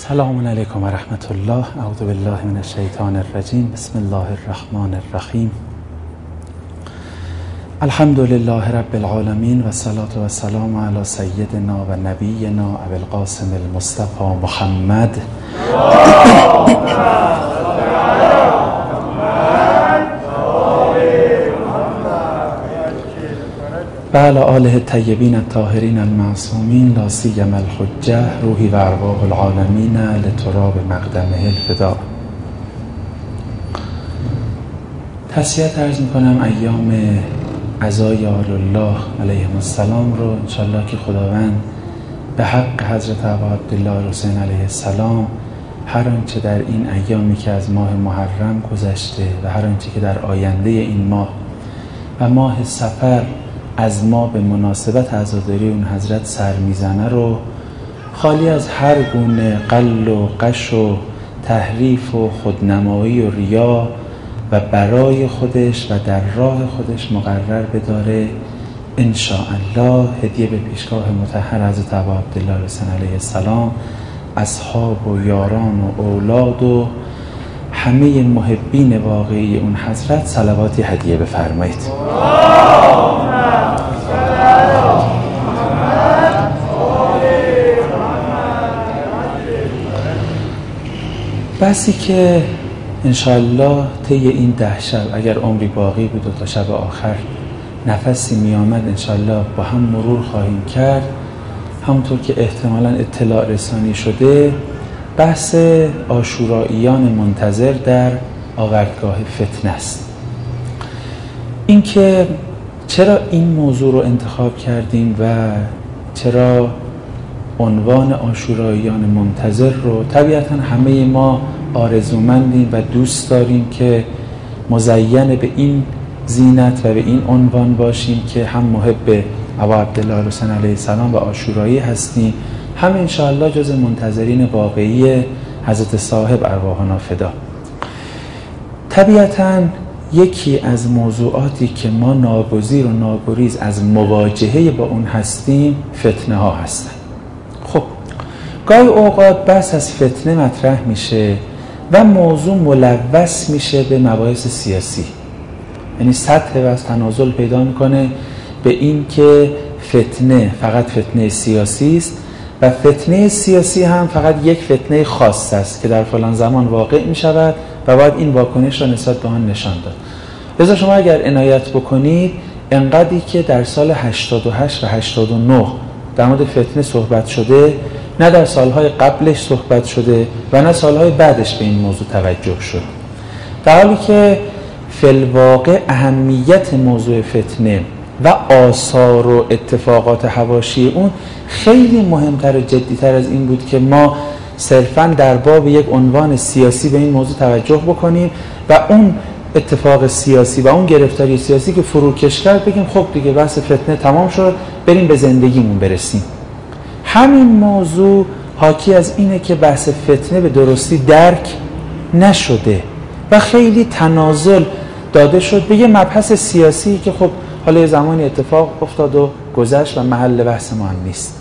سلام علیکم و رحمت الله. اعوذ بالله من الشیطان الرجیم. بسم الله الرحمن الرحیم. الحمد لله رب العالمین و الصلاة و السلام علی سیدنا و نبینا ابی القاسم المصطفى محمد و علی آله الطیبین الطاهرین المعصومین لا سیما الحجة روحی و ارواح العالمین لتراب مقدمه الفدا. تسلیت عرض میکنم ایام عزای آل الله علیهم السلام رو انشالله که خداوند به حق حضرت ابا عبدالله حسین علیه السلام هر آنچه در این ایامی که از ماه محرم گذشته و هر آنچه که در آینده این ماه و ماه صفر از ما به مناسبت عزاداری اون حضرت سر میزنه رو خالی از هر گونه قل و قش و تحریف و خودنمایی و ریا و برای خودش و در راه خودش مقرر بداره انشاءالله هدیه به پیشگاه مطهر حضرت ابا عبدالله حسین علیه السلام، اصحاب و یاران و اولاد و همه محبین واقعی اون حضرت صلواتی هدیه بفرمایید. بسی که انشاءالله طی این 10 شب اگر عمری باقی بود و تا شب آخر نفسی می آمد انشاءالله با هم مرور خواهیم کرد. همونطور که احتمالاً اطلاع رسانی شده بحث عاشوراییان منتظر در آوردگاه فتنه است. این که چرا این موضوع رو انتخاب کردیم و چرا عنوان عاشوراییان منتظر رو، طبیعتاً همه ما آرزومندیم و دوست داریم که مزین به این زینت و به این عنوان باشیم که هم محب ابا عبدالله حسین علیه السلام و عاشورایی هستیم، هم انشاءالله جز منتظرین واقعی حضرت صاحب ارواحنا فدا. طبیعتاً یکی از موضوعاتی که ما ناگزیر و ناگریز از مواجهه با اون هستیم فتنه ها هستن. خب گاهی اوقات بحث از فتنه مطرح میشه و موضوع ملوث میشه به مباحث سیاسی، یعنی سطح و از تنازل پیدا میکنه به این که فتنه فقط فتنه سیاسی است و فتنه سیاسی هم فقط یک فتنه خاص است که در فلان زمان واقع میشود و باید این واکنش را نسبت به آن نشان داد. لذا شما اگر عنایت بکنید انقدری که در سال 88 و 89 در مورد فتنه صحبت شده، نه در سالهای قبلش صحبت شده و نه سالهای بعدش به این موضوع توجه شد، در حالی که فی الواقع اهمیت موضوع فتنه و آثار و اتفاقات حواشی اون خیلی مهمتر و جدیتر از این بود که ما صرفاً در باب یک عنوان سیاسی به این موضوع توجه بکنیم و اون اتفاق سیاسی و اون گرفتاری سیاسی که فروکش کرد بگیم خب دیگه بحث فتنه تمام شد، بریم به زندگیمون برسیم. همین موضوع حاکی از اینه که بحث فتنه به درستی درک نشده و خیلی تنازل داده شد به یه مبحث سیاسی که خب حالا یه زمانی اتفاق افتاد و گذشت و محل بحث ما هم نیست.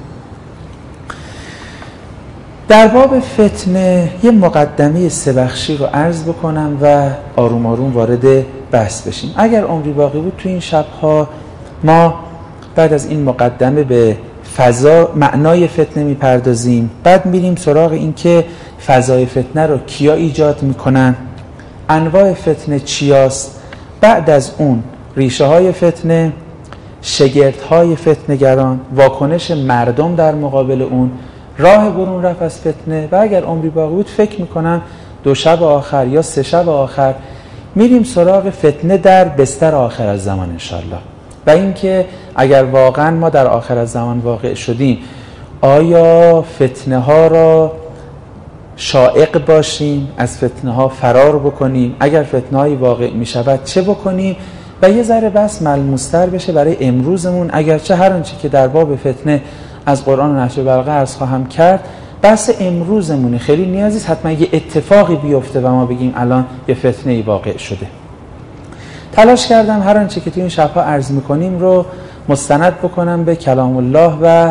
در باب فتنه یه مقدمه 3 بخشی رو عرض بکنم و آروم آروم وارد بحث بشیم. اگر عمری باقی بود تو این شبها ما بعد از این مقدمه به فضا معنای فتنه میپردازیم، بعد میریم سراغ این که فضای فتنه رو کیا ایجاد میکنن، انواع فتنه چیاست، بعد از اون ریشه های فتنه، شگرد های فتنه‌گران، واکنش مردم در مقابل اون، راه برون رفت از فتنه و اگر عمری باقی بود فکر میکنم 2 شب آخر یا 3 شب آخر میریم سراغ فتنه در بستر آخر از زمان انشالله و اینکه اگر واقعا ما در آخر از زمان واقع شدیم آیا فتنه ها را شائق باشیم، از فتنه ها فرار بکنیم، اگر فتنه هایی واقع می شود چه بکنیم و یه ذره بس ملموستر بشه برای امروزمون، اگرچه هر آنچه که در باب فتنه از قرآن و نهج البلاغه عرض خواهم کرد بحث امروزمونه، خیلی نیازی است حتما یه اتفاقی بیفته و ما بگیم الان یه فتنه‌ای واقع شده. تلاش کردم هر آنچه که توی این شب‌ها عرض می‌کنیم رو مستند بکنم به کلام الله و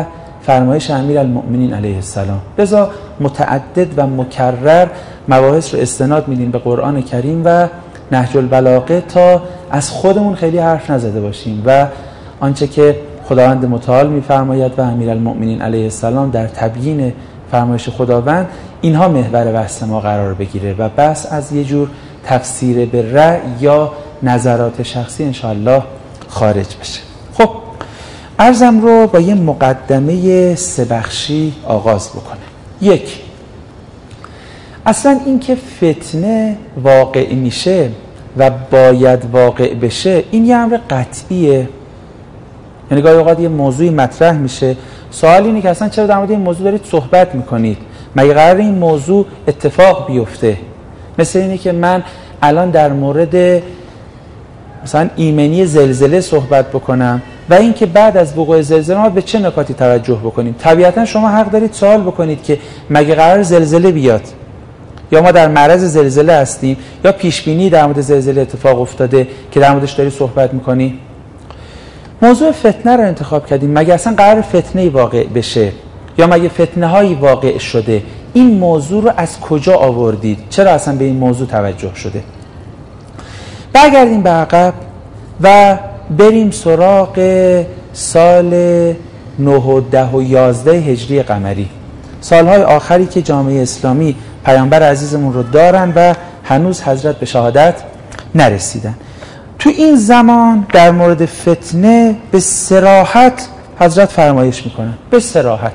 فرمایش امیرالمؤمنین علیه السلام. لذا متعدد و مکرر مباحث رو استناد میدیم به قرآن کریم و نهج البلاغه تا از خودمون خیلی حرف نزده باشیم و آنچه که خداوند متعال میفرماید و امیرالمؤمنین علیه السلام در تبیین فرمایش خداوند، اینها محور بحث ما قرار بگیره و بحث از یه جور تفسیر به رأی یا نظرات شخصی انشاءالله خارج بشه. خب عرضم رو با یه مقدمه 3 بخشی آغاز بکنه. 1. اصلا این که فتنه واقع میشه و باید واقع بشه، این یه امر قطعیه. یعنی گاهی اوقات یه موضوعی مطرح میشه، سوال اینه که اصلا چرا در مورد این موضوع دارید صحبت میکنید؟ مگه قرار این موضوع اتفاق بیفته؟ مثل اینه که من الان در مورد مثلا ایمنی زلزله صحبت بکنم و اینکه بعد از وقوع زلزله ما به چه نکاتی توجه بکنیم. طبیعتا شما حق دارید سوال بکنید که مگه قرار زلزله بیاد، یا ما در معرض زلزله هستیم، یا پیش بینی در مورد زلزله اتفاق افتاده که در موردش داری صحبت میکنی. موضوع فتنه رو انتخاب کردیم، مگه اصلا قرار فتنه واقع بشه یا مگه فتنه هایی واقع شده؟ این موضوع رو از کجا آوردید؟ چرا اصلا به این موضوع توجه شده؟ برگردیم به عقب و بریم سراغ سال 9 و 10 و 11 هجری قمری، سالهای آخری که جامعه اسلامی پیامبر عزیزمون رو دارن و هنوز حضرت به شهادت نرسیدن. تو این زمان در مورد فتنه به صراحت حضرت فرمایش میکنن، به صراحت.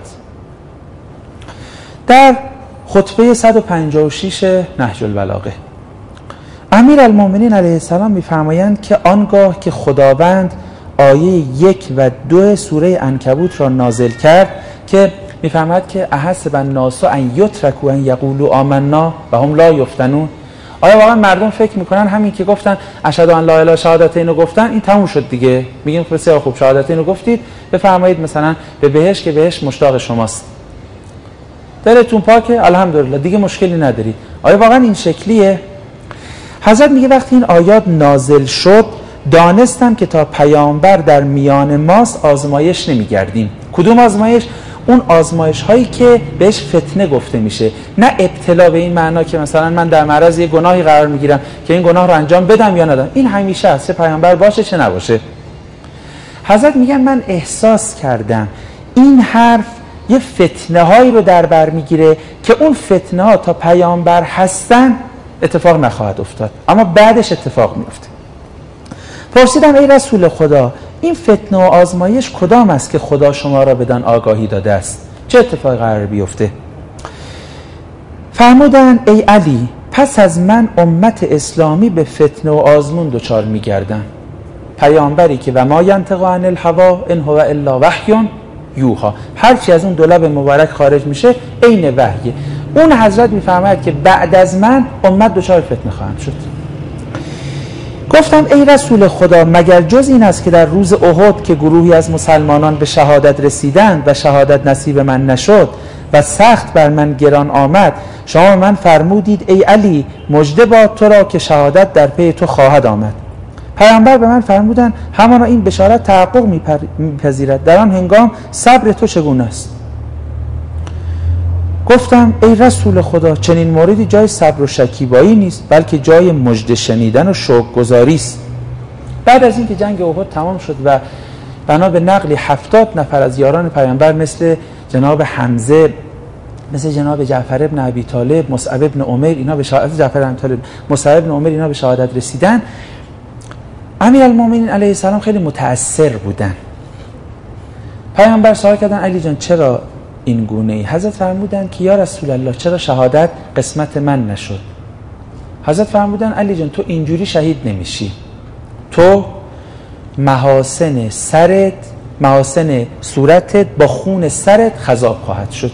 در خطبه 156 نهج البلاغه امیرالمؤمنین علیه السلام میفرمایند که آنگاه که خداوند آیه 1 و 2 سوره عنکبوت را نازل کرد که میفرماید که احسب الناس ان یترکوا ان یقولوا آمنا و هم لا یفتنون، آیا واقعا مردم فکر میکنن همین که گفتن اشهد ان لا اله شهادتین رو گفتن این تموم شد دیگه؟ میگیم بسیار خوب شهادتین رو گفتید، بفرمایید مثلا به بهشت که بهشت مشتاق شماست، دلتون پاکه، الحمدلله، دیگه مشکلی نداری. آیا واقعا این شکلیه؟ حضرت میگه وقتی این آیات نازل شد دانستم که تا پیامبر در میان ماست آزمایش نمیگردیم. کدوم آزمایش؟ اون آزمایش هایی که بهش فتنه گفته میشه، نه ابتلا به این معنا که مثلا من در معرض یه گناهی قرار میگیرم که این گناه رو انجام بدم یا ندم. این همیشه هست، چه پیامبر باشه چه نباشه. حضرت میگن من احساس کردم این حرف یه فتنه هایی رو در بر میگیره که اون فتنه ها تا پیامبر هستن اتفاق نخواهد افتاد، اما بعدش اتفاق میفته. پرسیدم ای رسول خدا، این فتنه و آزمایش کدام است که خدا شما را بدان آگاهی داده است؟ چه اتفاقی قرار بیفته؟ فرمودن ای علی، پس از من امت اسلامی به فتنه و آزمون دچار میگردن. پیامبری که و ما ینطق عن الهوی ان هو الا وحی یوحی، هر چی از اون دو لب مبارک خارج میشه عین وحیه. اون حضرت میفرماید که بعد از من امت دچار فتنه خواهند شد. گفتم ای رسول خدا، مگر جز این است که در روز احد که گروهی از مسلمانان به شهادت رسیدند و شهادت نصیب من نشد و سخت بر من گران آمد، شما من فرمودید ای علی، مژده باد تو را که شهادت در پی تو خواهد آمد. پیامبر به من فرمودند همانا این بشارت تحقق میپذیرد، در آن هنگام صبر تو چگونه است؟ گفتم ای رسول خدا، چنین موردی جای صبر و شکیبایی نیست، بلکه جای مژده شنیدن و شوک‌گزاری است. بعد از اینکه جنگ احد تمام شد و بنا به نقلی 70 نفر از یاران پیامبر مثل جناب حمزه، مثل جناب جعفر ابن ابی طالب، مصعب ابن عمر، اینا به شهادت جعفر ابن طالب، مصعب ابن عمر، اینا به شهادت رسیدن. امیرالمؤمنین علیه السلام خیلی متأثر بودن. پیامبر سوال کردن علی جان چرا این گونه ای؟ حضرت فرمودن که یا رسول الله، چرا شهادت قسمت من نشد؟ حضرت فرمودن علی جان تو اینجوری شهید نمیشی، تو محاسن سرت، محاسن صورتت با خون سرت خضاب خواهد شد.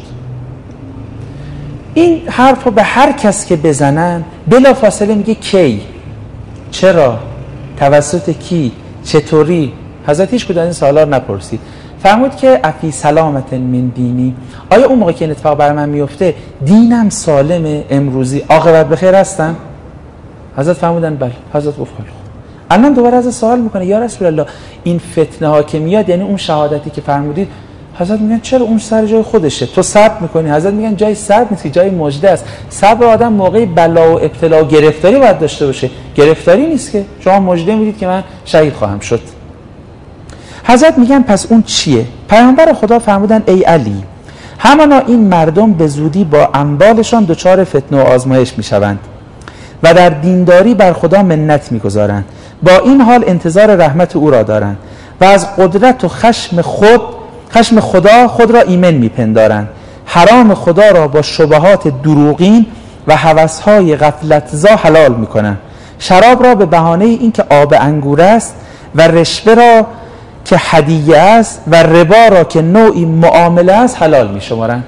این حرف رو به هر کس که بزنن بلا فاصله میگه کی، چرا، توسط کی، چطوری. حضرت هیچ کدوم از این سوالا رو نپرسید. فرمود که افی سلامت من دینی، آیا اون موقع که این اتفاق بر من میفته دینم سالمه، امروزی عاقبت بخیر هستم؟ حضرت فرمودن بله. حضرت گفت خیلی خوب. الان دوباره از سوال میکنه یا رسول الله، این فتنه ها که میاد یعنی اون شهادتی که فرمودید حضرت میگن چرا اون سر جای خودشه، تو صبر میکنی. حضرت میگن جای صبر نیست، جای مژده است. صبر آدم موقع بلا و ابتلا و گرفتاری باید داشته باشه، گرفتاری نیست که شما مژده میدید که من شهید خواهم شد. حضرت میگن پس اون چیه؟ پیامبر خدا فرمودن ای علی، همانا این مردم به زودی با اموالشان دچار فتنه و آزمایش میشوند و در دینداری بر خدا منت میگذارند، با این حال انتظار رحمت او را دارند و از قدرت و خشم خدا خود را ایمن میپندارند. حرام خدا را با شبهات دروغین و هوسهای غفلتزا حلال میکنند. شراب را به بهانه اینکه آب انگور است و رشوه را که هدیه است و ربا را که نوعی معامله است حلال میشمارند.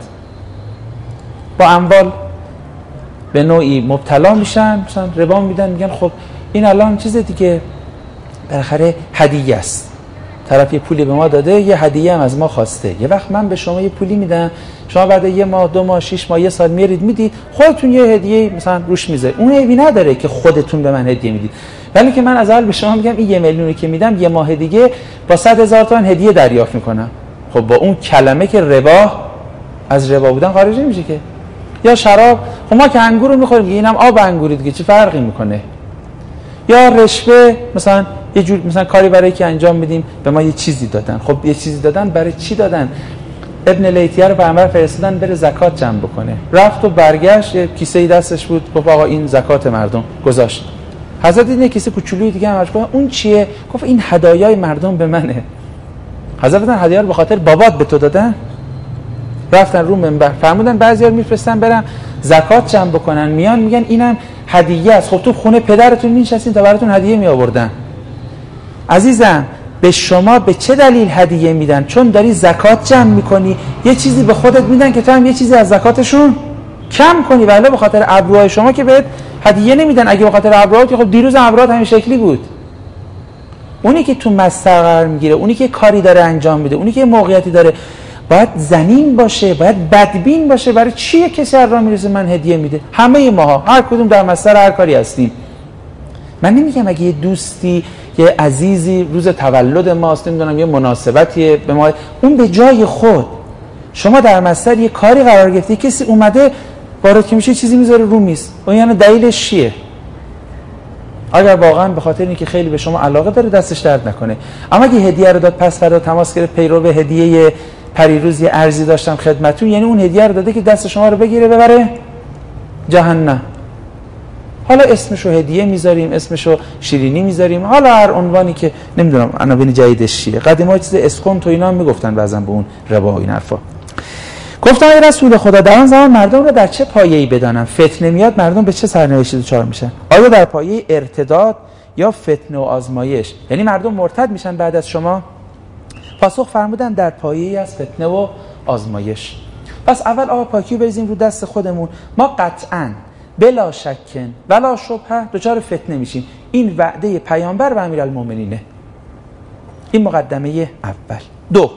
با اموال به نوعی مبتلا میشن، مثلا ربا میدن، میگن خب این الان چیز دیگه، بالاخره هدیه است، طرف یه پولی به ما داده، یه هدیه هم از ما خواسته. یه وقت من به شما یه پولی میدم، شما بعد یه ماه، 2 ماه، 6 ماه، 1 سال میارید میدید، خودتون یه هدیه مثلا روش میذارید. اون عیبی نداره که خودتون به من هدیه میدید، ولی که من از اول به شما میگم این 1 میلیونی که میدم یه ماه دیگه با 100,000 تومان هدیه دریافت میکنم. خب با اون کلمه که ربا، از ربا بودن خارج نمیشه که. یا شراب، خب ما که انگور رو میخوریم، اینم آب انگوری دیگه، چه فرقی میکنه؟ یا رشوه، مثلا یه جور مثلا کاری برای که انجام میدیم به ما یه چیزی دادن. خب یه چیزی دادن، برای چی دادن؟ ابن لیتیه رو پیامبر فرستادن بره زکات جمع بکنه، رفت و برگشت، یه کیسه‌ای دستش بود، گفت آقا این زکات مردم، گذاشت. حضرت دیدن یه کیسه کوچولویی دیگه هم گفت اون چیه؟ گفت این هدایای مردم به منه. حضرت دیدن هدایا رو به خاطر بابات به تو دادن. رفتن رو منبر فرمودن بعضی‌ها میفرستن برن زکات جمع بکنن، میان میگن اینم هدیه است. خب تو خونه پدرتون نشستین تا براتون هدیه می آوردن. عزیزم به شما به چه دلیل هدیه میدن؟ چون داری زکات جمع میکنی، یه چیزی به خودت میدن که تو هم یه چیزی از زکاتشون کم کنی. ولی به خاطر ابروهای شما که بهت هدیه نمیدن. اگه به خاطر ابروات، خب دیروز ابروات همین شکلی بود. اونی که تو مستر قرار میگیره، اونی که کاری داره انجام میده، اونی که موقعیتی داره، باید زنین باشه، باید بدبین باشه. برای چیه کسی هر راه میرسه من هدیه میده؟ همه ماها هر کدوم در مستر هر کاری هستیم. من نمیگم اگه یه دوستی، یه عزیزی روز تولد ماست، نمیدونم یه مناسبتیه به ما، اون به جای خود. شما در مستر یه کاری قرار گرفتی، کسی اومده وارد که میشه چیزی میذاره رو میز، اون یعنی دلیلش چیه؟ اگر واقعا به خاطر اینکه خیلی به شما علاقه داره دستش درد نکنه. اما اگه هدیه رو داد پس فردا تماس گرفت پیرو به هدیه پریروز یه ارزی داشتم خدمتتون، یعنی اون هدیه رو داده که دست شما رو بگیره ببره جهنم. حالا اسمشو هدیه میذاریم، اسمشو شیرینی میذاریم، حالا هر عنوانی که نمیدونم عناوین جدیدش چیه. قدیما چیز اسکون تو اینا میگفتن بعضن به اون ربا و این حرفا. گفتم ای رسول خدا در آن زمان مردم رو در چه پایه‌ای بدانم؟ فتنه میاد مردم به چه سرنوشتی دچار میشن؟ آیا در پایه ارتداد یا فتنه و آزمایش؟ یعنی مردم مرتد میشن بعد از شما؟ پاسخ فرمودن در پایه‌ای از فتنه و آزمایش. پس اول آب پاکی رو بریزیم رو دست خودمون. ما قطعاً بلا شکن ولا شبهه دچار فتنه میشیم. این وعده پیامبر و امیرالمومنینه. این مقدمه اول. 2،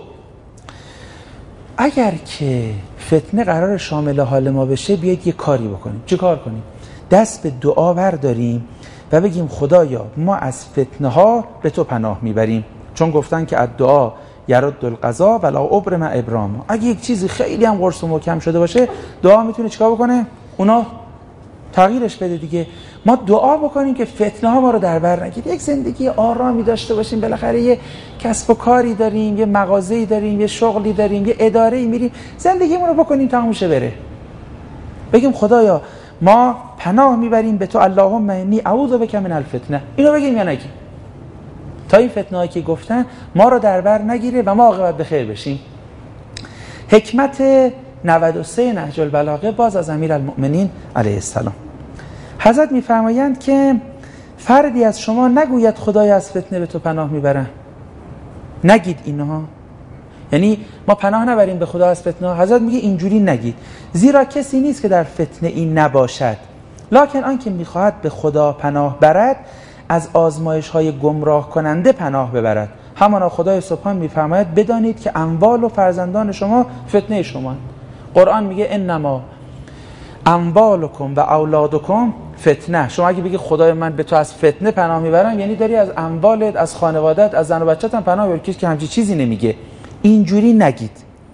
اگر که فتنه قرار شامل حال ما بشه، بیایید یه کاری بکنیم. چه کار کنیم؟ دست به دعا برداریم و بگیم خدایا ما از فتنه ها به تو پناه میبریم، چون گفتن که الدعا یرد القضا ولا ابرم ابرام. اگه یک چیزی خیلی هم قرص و محکم شده باشه، دعا میتونه چیکار بکنه؟ اونا تغییرش بده دیگه. ما دعا بکنیم که فتنه ها ما رو در بر نگیره، یک زندگی آرامی داشته باشیم، بالاخره یه کسب و کاری داریم، یه مغازه‌ای داریم، یه شغلی داریم، یه اداره‌ای میریم، زندگیمون رو بکنیم تموم شه بره. بگیم خدایا ما پناه میبریم به تو، اللهم انی اعوذ بک من الفتنه. اینو بگیم یا نگیم؟ تا این فتنه‌ای که گفتن ما رو در بر نگیره و ما عاقبت به خیر بشیم. حکمت 93 نهج البلاغه باز از امیرالمؤمنین علیه السلام. حضرت میفرمایند که فردی از شما نگوید خدای از فتنه به تو پناه میبرم. نگید اینها، یعنی ما پناه نبریم به خدا از فتنه. حضرت میگه اینجوری نگید، زیرا کسی نیست که در فتنه این نباشد، لکن آن که میخواهد به خدا پناه برد از آزمایش های گمراه کننده پناه ببرد. همانا خدای سبحان میفرماید بدانید که اموال و فرزندان شما فتنه شما. قرآن میگه انما اموالکم و اولادکم فتنه. شما اگه بگی خدای من به تو از فتنه پناه میبرم، یعنی داری از اموالت، از خانوادت، از زن و بچت هم پناه میبری. کسی که همچین چیزی نمیگه. اینجوری نگید.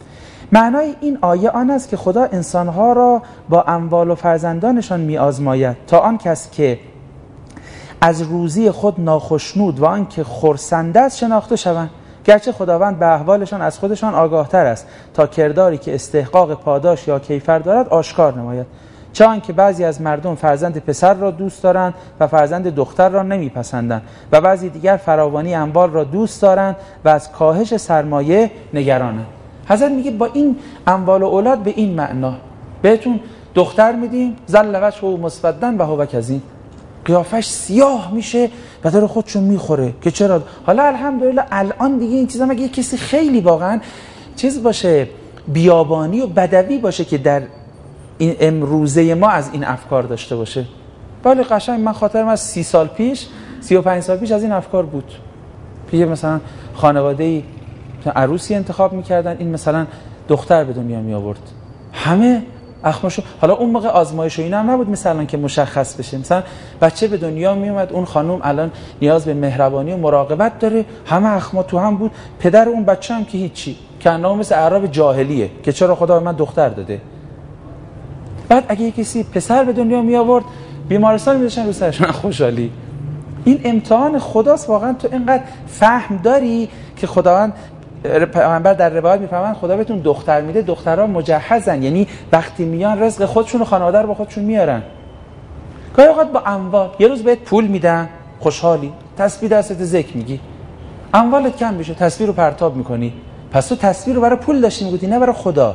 معنای این آیه آن است که خدا انسانها را با اموال و فرزندانشان می آزماید تا آن کس که از روزی خود ناخشنود و آن که خرسنده است شناخته شوند، گرچه خداوند به احوالشان از خودشان آگاه تر است تا کرداری که استحقاق پاداش یا کیفر دارد آشکار نماید. چه آن که بعضی از مردم فرزند پسر را دوست دارند و فرزند دختر را نمیپسندند و بعضی دیگر فراوانی اموال را دوست دارند و از کاهش سرمایه نگرانند. حضرت میگه با این اموال و اولاد به این معنا بهتون دختر میدیم ظل وجهه مسودا و هو کظیم، قیافش سیاه میشه و داره خودشون میخوره که چرا. حالا الحمدلله الان دیگه این چیزا مگه کسی خیلی واقعا چیز باشه بیابانی و بدوی باشه که در این امروزه ما از این افکار داشته باشه. ولی قشنگ من خاطرم از 30 سال پیش 35 سال پیش از این افکار بود. پیش مثلا خانواده‌ای عروسی انتخاب میکردن، این مثلا دختر به دنیا می آورد، همه اخماشو. حالا اون موقع آزمایش و اینا هم نبود مثلا که مشخص بشه، مثلا بچه به دنیا می اومد، اون خانم الان نیاز به مهربانی و مراقبت داره، همه اخما تو هم بود. پدر اون بچه هم که هیچی، کنه مثل اعراب جاهلیه که چرا خدا به من دختر داده. بعد اگه کسی پسر به دنیا می آورد بیمارستان میذاشتن رو سرش. من خوشحالی. این امتحان خداست واقعا. تو اینقدر فهم داری که خداوند پیامبر در روایت میفهمن خدا بهتون دختر میده، دخترها مجهزن، یعنی وقتی میان رزق خودشون و خانواده رو با خودشون میارن. گاهی اوقات با اموال یه روز بهت پول میدن خوشحالی، تسبیح دستت ذکر میگی، اموالت کم بشه تسبیح رو پرتاب میکنی، پس تو تسبیح رو برای پول داشتی میگوتی نه برای خدا.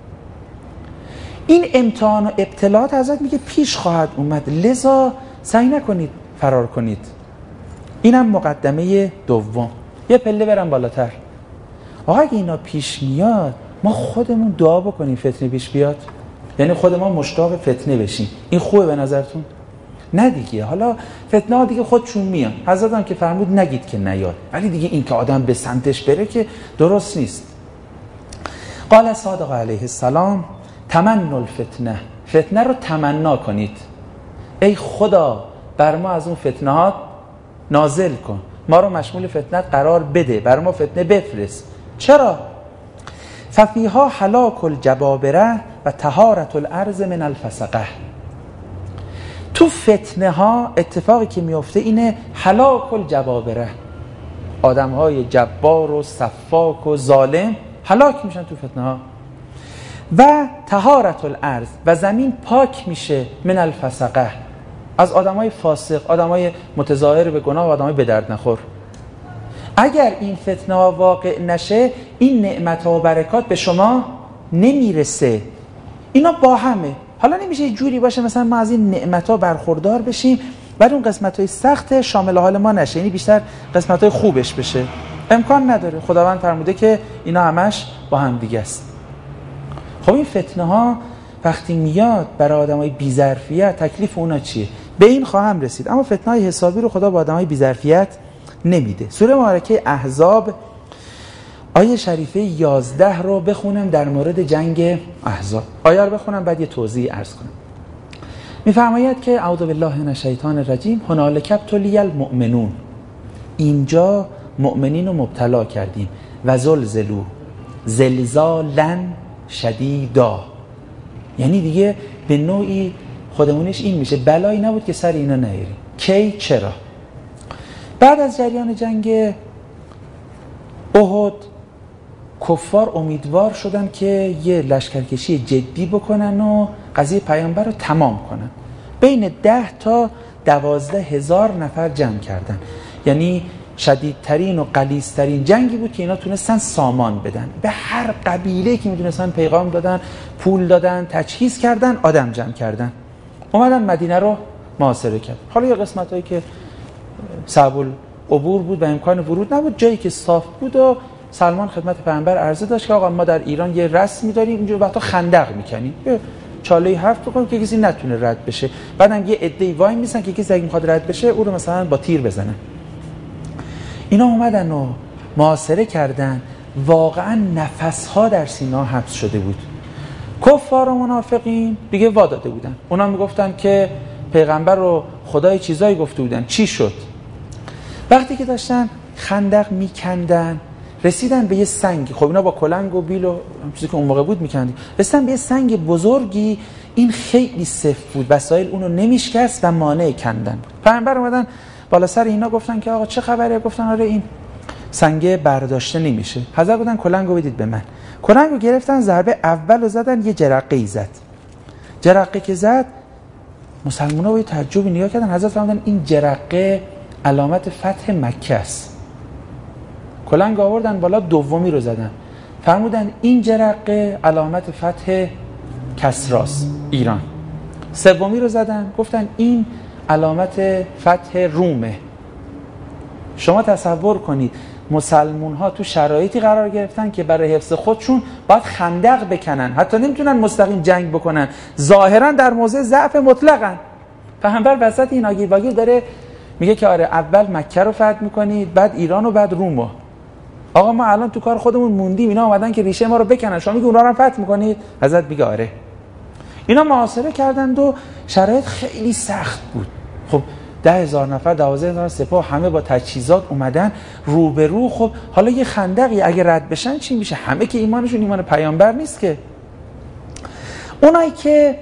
این امتحان و ابتلاات حضرت میگه پیش خواهد اومد، لذا سعی نکنید فرار کنید. اینم مقدمه دوم. یه پله برم بالاتر. آقا اگه اینا پیش میاد ما خودمون دعا بکنیم فتنه پیش بیاد، یعنی خود ما مشتاق فتنه بشیم. این خوبه به نظرتون؟ نه دیگه. حالا فتنه ها دیگه خودشون میان. حضرت هم که فرمود نگید که نیاد، ولی دیگه این که آدم به سمتش بره که درست نیست. قال صادق علیه السلام تمنوا الفتنه، فتنه رو تمنا کنید. ای خدا بر ما از اون فتنه ها نازل کن، ما رو مشمول فتنه قرار بده، بر ما فتنه بفرست. چرا؟ ففیها هلاک الجبابره و طهارت الارض من الفسقه. تو فتنه ها اتفاقی که میفته اینه هلاک الجبابره، آدم های جبار و سفاک و ظالم هلاک میشن تو فتنه ها. و طهارت الارض، و زمین پاک میشه من الفسقه، از آدم های فاسق، آدم های متظاهر به گناه و آدم های به درد نخور. اگر این فتنه ها واقع نشه این نعمت ها و برکات به شما نمیرسه. اینا با همه. حالا نمیشه یه جوری باشه مثلا ما از این نعمت ها برخوردار بشیم بعد اون قسمت های سخت شامل حال ما نشه، یعنی بیشتر قسمت های خوبش بشه. امکان نداره. خداوند فرموده که اینا همش با هم دیگه است. خب این فتنه ها وقتی میاد برای آدمای بی‌ظرفیت تکلیف اونا چیه؟ به این خواهم رسید. اما فتنه های حسابی رو خدا با آدمای بی‌ظرفیت نمیده. سوره مبارکه احزاب آیه شریفه 11 رو بخونم در مورد جنگ احزاب. آیه رو بخونم بعد یه توضیح عرض کنم. میفرماید که اعوذ بالله من الشیطان الرجیم هنالک ابتلی المؤمنون، اینجا مؤمنین رو مبتلا کردیم، و زلزلوا زلزالا شدیدا، یعنی دیگه به نوعی خودمونش این میشه بلایی نبود که سر اینا نیاریم. کی؟ چرا؟ بعد از جریان جنگ احد کفار امیدوار شدن که یه لشکرکشی جدی بکنن و قضیه پیامبر رو تمام کنن. بین 10 تا 12,000 نفر جمع کردن، یعنی شدیدترین و غلیظترین جنگی بود که اینا تونستن سامان بدن. به هر قبیله که میدونستن پیغام دادن، پول دادن، تجهیز کردن، آدم جمع کردن، اومدن مدینه رو محاصره کرد. حالا یه قسمتایی که صعب العبور بود و امکان ورود نبود، جایی که صاف بود و سلمان خدمت پیامبر عرضه داشت که آقا ما در ایران یه رسمی داریم، اینجور وقتا خندق میکنیم، یه چاله حرف بکنیم که کسی نتونه رد بشه، بعدم یه عده‌ای وای میسن که کسی اگه میخواد رد بشه او رو مثلا با تیر بزنن. اینا اومدن و محاصره کردن. واقعا نفسها در سینا حبس شده بود. کفار و منافقین دیگه واداده بودن. اونا میگفتن که پیغمبر رو خدای چیزایی گفته بودن. چی شد؟ وقتی که داشتن خندق میکندن رسیدن به یه سنگی. خب اینا با کلنگ و بیل و چیزی که اون موقع بود میکندی. رسیدن به یه سنگ بزرگی، این خیلی سفت بود، وسایل اونو نمیشکست و مانع کندن بود. پیامبر اومدن بالا سر اینا گفتن که آقا چه خبره؟ گفتن آره این سنگ برداشته نمیشه. حضرت گفتن کلنگو بدید به من. کلنگو گرفتن، ضربه اولو زدن، یه جرقه‌ای زد. جرقه که زد، مسلمان‌ها با تعجبی نگاه کردن. حضرت فرمودن این جرقه علامت فتح مکه است. کلنگ آوردن بالا، دومی رو زدن. فرمودن این جرقه علامت فتح کسراست، ایران. سومی رو زدن، گفتن این علامت فتح رومه. شما تصور کنید مسلمون ها تو شرایطی قرار گرفتن که برای حفظ خودشون باید خندق بکنن، حتی نمیتونن مستقیم جنگ بکنن، ظاهرا در موضع ضعف مطلقن. پیامبر وسط این آگیر واگیر داره میگه که آره اول مکه رو فتح میکنید، بعد ایران و بعد رومو. آقا ما الان تو کار خودمون موندیم، اینا اومدن که ریشه ما رو بکنن، شما میگی اونا رو فتح میکنید؟ حضرت میگه آره. اینا محاصره کردند و شرایط خیلی سخت بود. خب 10,000 نفر، 12,000 سپاه، همه با تجهیزات اومدن رو به رو. خب حالا یه خندقی اگه رد بشن چی میشه؟ همه که ایمانشون ایمان پیامبر نیست که. اونایی که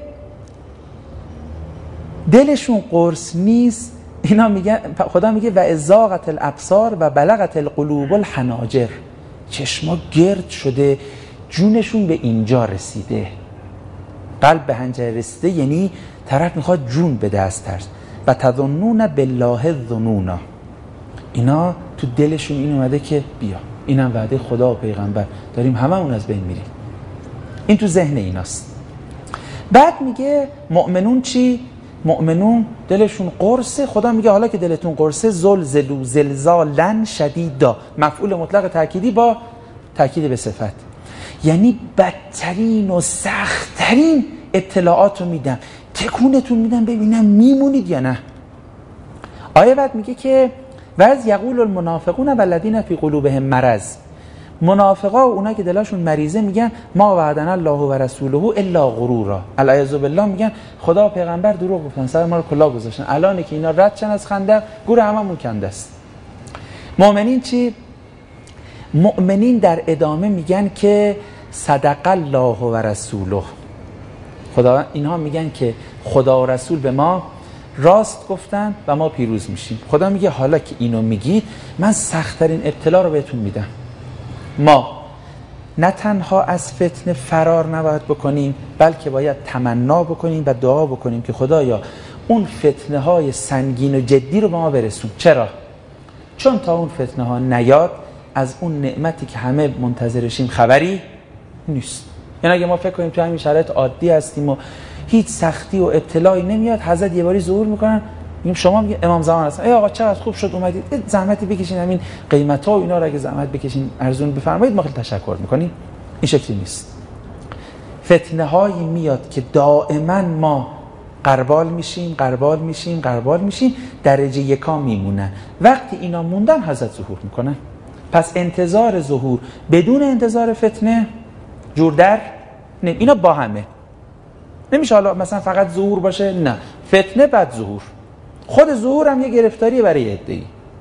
دلشون قرص نیست، اینا میگن، خدا میگه و ازاغت الابصار و بلغت القلوب الحناجر، چشما گرد شده، جونشون به اینجا رسیده. قلب به حنجره رسیده یعنی طرف میخواد جون به دست ترس. و تظنون بالله الظنونا، اینا تو دلشون این اومده که بیا اینم وعده خدا و پیغمبر، داریم هممون از بین میریم. این تو ذهن ایناست. بعد میگه مؤمنون چی؟ مؤمنون دلشون قرصه. خدا میگه حالا که دلتون قرصه، زلزلوا زلزالا شدیدا، مفعول مطلق تأکیدی با تأکید به صفت، یعنی بدترین و سختترین اطلاعات رو میدم، تکونتون میدم ببینم میمونید یا نه. آیه بعد میگه که وز یقول المنافقون والذین فی قلوبهم مرض، منافقا و اونا که دلاشون مریضه میگن ما وعدنا الله و رسوله الا غرورا، العیاذ بالله میگن خدا و پیغمبر دروغ گفتن، سر ما رو کلاه گذاشتن، الان که اینا رد شن از خندق گور هممون کنده است. مؤمنین چی؟ مؤمنین در ادامه میگن که صدق الله و رسوله، خدا، اینها میگن که خدا و رسول به ما راست گفتن و ما پیروز میشیم. خدا میگه حالا که اینو میگید من سخت‌ترین ابتلا رو بهتون میدم. ما نه تنها از فتنه فرار نباید بکنیم، بلکه باید تمنا بکنیم و دعا بکنیم که خدایا اون فتنه های سنگین و جدی رو به ما برسون. چرا؟ چون تا اون فتنه ها نیاد از اون نعمتی که همه منتظرشیم خبری نیست. یعنی اگه ما فکر کنیم تو همین شرایط عادی هستیم و هیچ سختی و ابتلایی نمیاد، حضرت یه باری ظهور میکنن، میگیم شما میگه امام زمان هستن، ای آقا چقدر خوب شد اومدید، زحمتی بکشین، همین قیمتا و اینا رو اگه زحمت بکشین ارزون بفرمایید، ما خیلی تشکر میکنیم. این شکلی نیست. فتنه هایی میاد که دائما ما قربال میشیم، درجه یکا میمونن. وقتی اینا موندن حضرت ظهور میکنن. پس انتظار ظهور بدون انتظار فتنه جور در نه. اینا با همه نمیشه. حالا مثلا فقط ظهور باشه، نه، فتنه بعد ظهور. خود ظهور هم یه گرفتاری برای عده‌ای.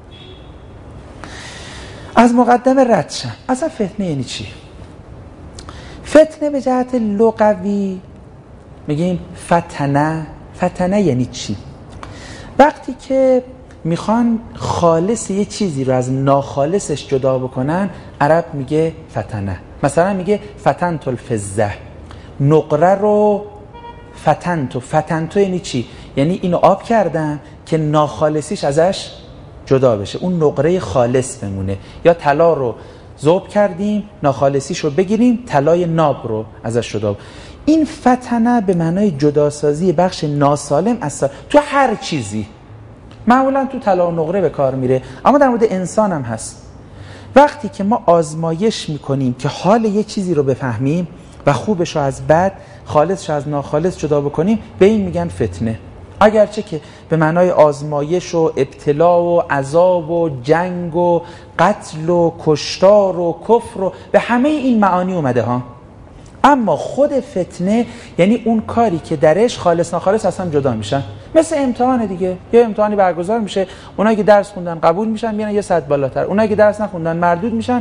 از مقدمه رد شن. اصلا فتنه یعنی چی؟ فتنه به جهت لغوی میگیم فتنه یعنی چی؟ وقتی که میخوان خالص یه چیزی رو از ناخالصش جدا بکنن، عرب میگه فتنه. مثلا میگه فتنت الفزه، نقره رو فتنتو یعنی چی؟ یعنی اینو آب کردن که ناخالصیش ازش جدا بشه، اون نقره خالص بمونه. یا طلا رو ذوب کردیم، ناخالصیش رو بگیریم، طلای ناب رو ازش جدا. این فتنه به معنای جداسازی بخش ناسالم از تو هر چیزی، معمولا تو طلا و نقره به کار میره، اما در مورد انسان هم هست. وقتی که ما آزمایش میکنیم که حال یه چیزی رو بفهمیم و خوبش رو از بد، خالصش رو از ناخالص جدا بکنیم، به این میگن فتنه. اگرچه که به معنای آزمایش و ابتلا و عذاب و جنگ و قتل و کشتار و کفر و به همه این معانی اومده ها. اما خود فتنه یعنی اون کاری که درش خالص ناخالص اصلا جدا میشن. مثل امتحان دیگه، یه امتحانی برگزار میشه، اونایی که درس خوندن قبول میشن میرن یه سطح بالاتر، اونایی که درس نخوندن مردود میشن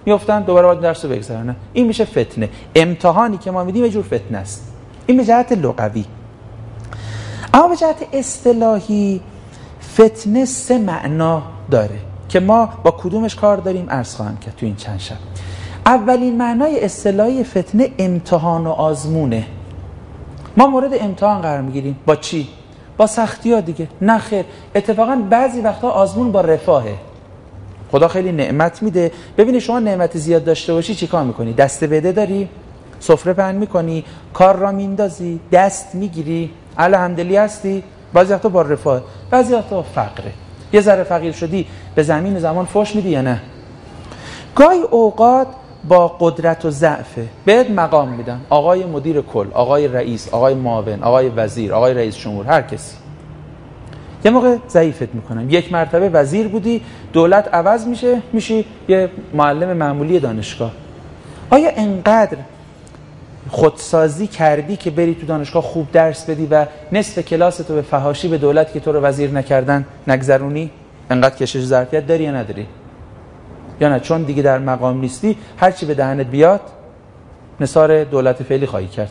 میافتن دوباره باید درس رو بگذرونن. این میشه فتنه. امتحانی که ما میدیم یه جور فتنه است. این به جهت لغوی. اما به جهت اصطلاحی فتنه 3 معنا داره که ما با کدومش کار داریم عرض خواهم کرد تو این چند شب. اولین معنای اصطلاحی فتنه امتحان و آزمونه. ما مورد امتحان قرار میگیریم. با چی؟ با سختی‌ها دیگه. نه خیر، اتفاقا بعضی وقتا آزمون با رفاهه. خدا خیلی نعمت میده. ببینید شما نعمت زیاد داشته باشی چیکار میکنی؟ دست بده داری؟ سفره پهن میکنی؟ کار را میندازی؟ دست میگیری؟ الحمدلله هستی؟ بعضی وقتا با رفاه، بعضی وقتا با فقره. یه ذره فقیر شدی به زمین و زمان فوش میدی یا نه؟ گاهی اوقات با قدرت و ضعف بهت مقام میدن، آقای مدیر کل، آقای رئیس، آقای معاون، آقای وزیر، آقای رئیس جمهور، هر کسی. یه موقع ضعیفت میکنن. یک مرتبه وزیر بودی، دولت عوض میشه، میشی یه معلم معمولی دانشگاه. آیا انقدر خودسازی کردی که بری تو دانشگاه خوب درس بدی و نصف کلاستو به فحاشی به دولت که تو رو وزیر نکردن نگذرونی؟ انقدر کشش ظرفیت داری یا نداری؟ یا نه چون دیگه در مقام نیستی هر چی به دهنت بیاد نثار دولت فعلی خواهی کرد.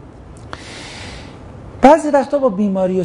بعضی وقتا با بیماری و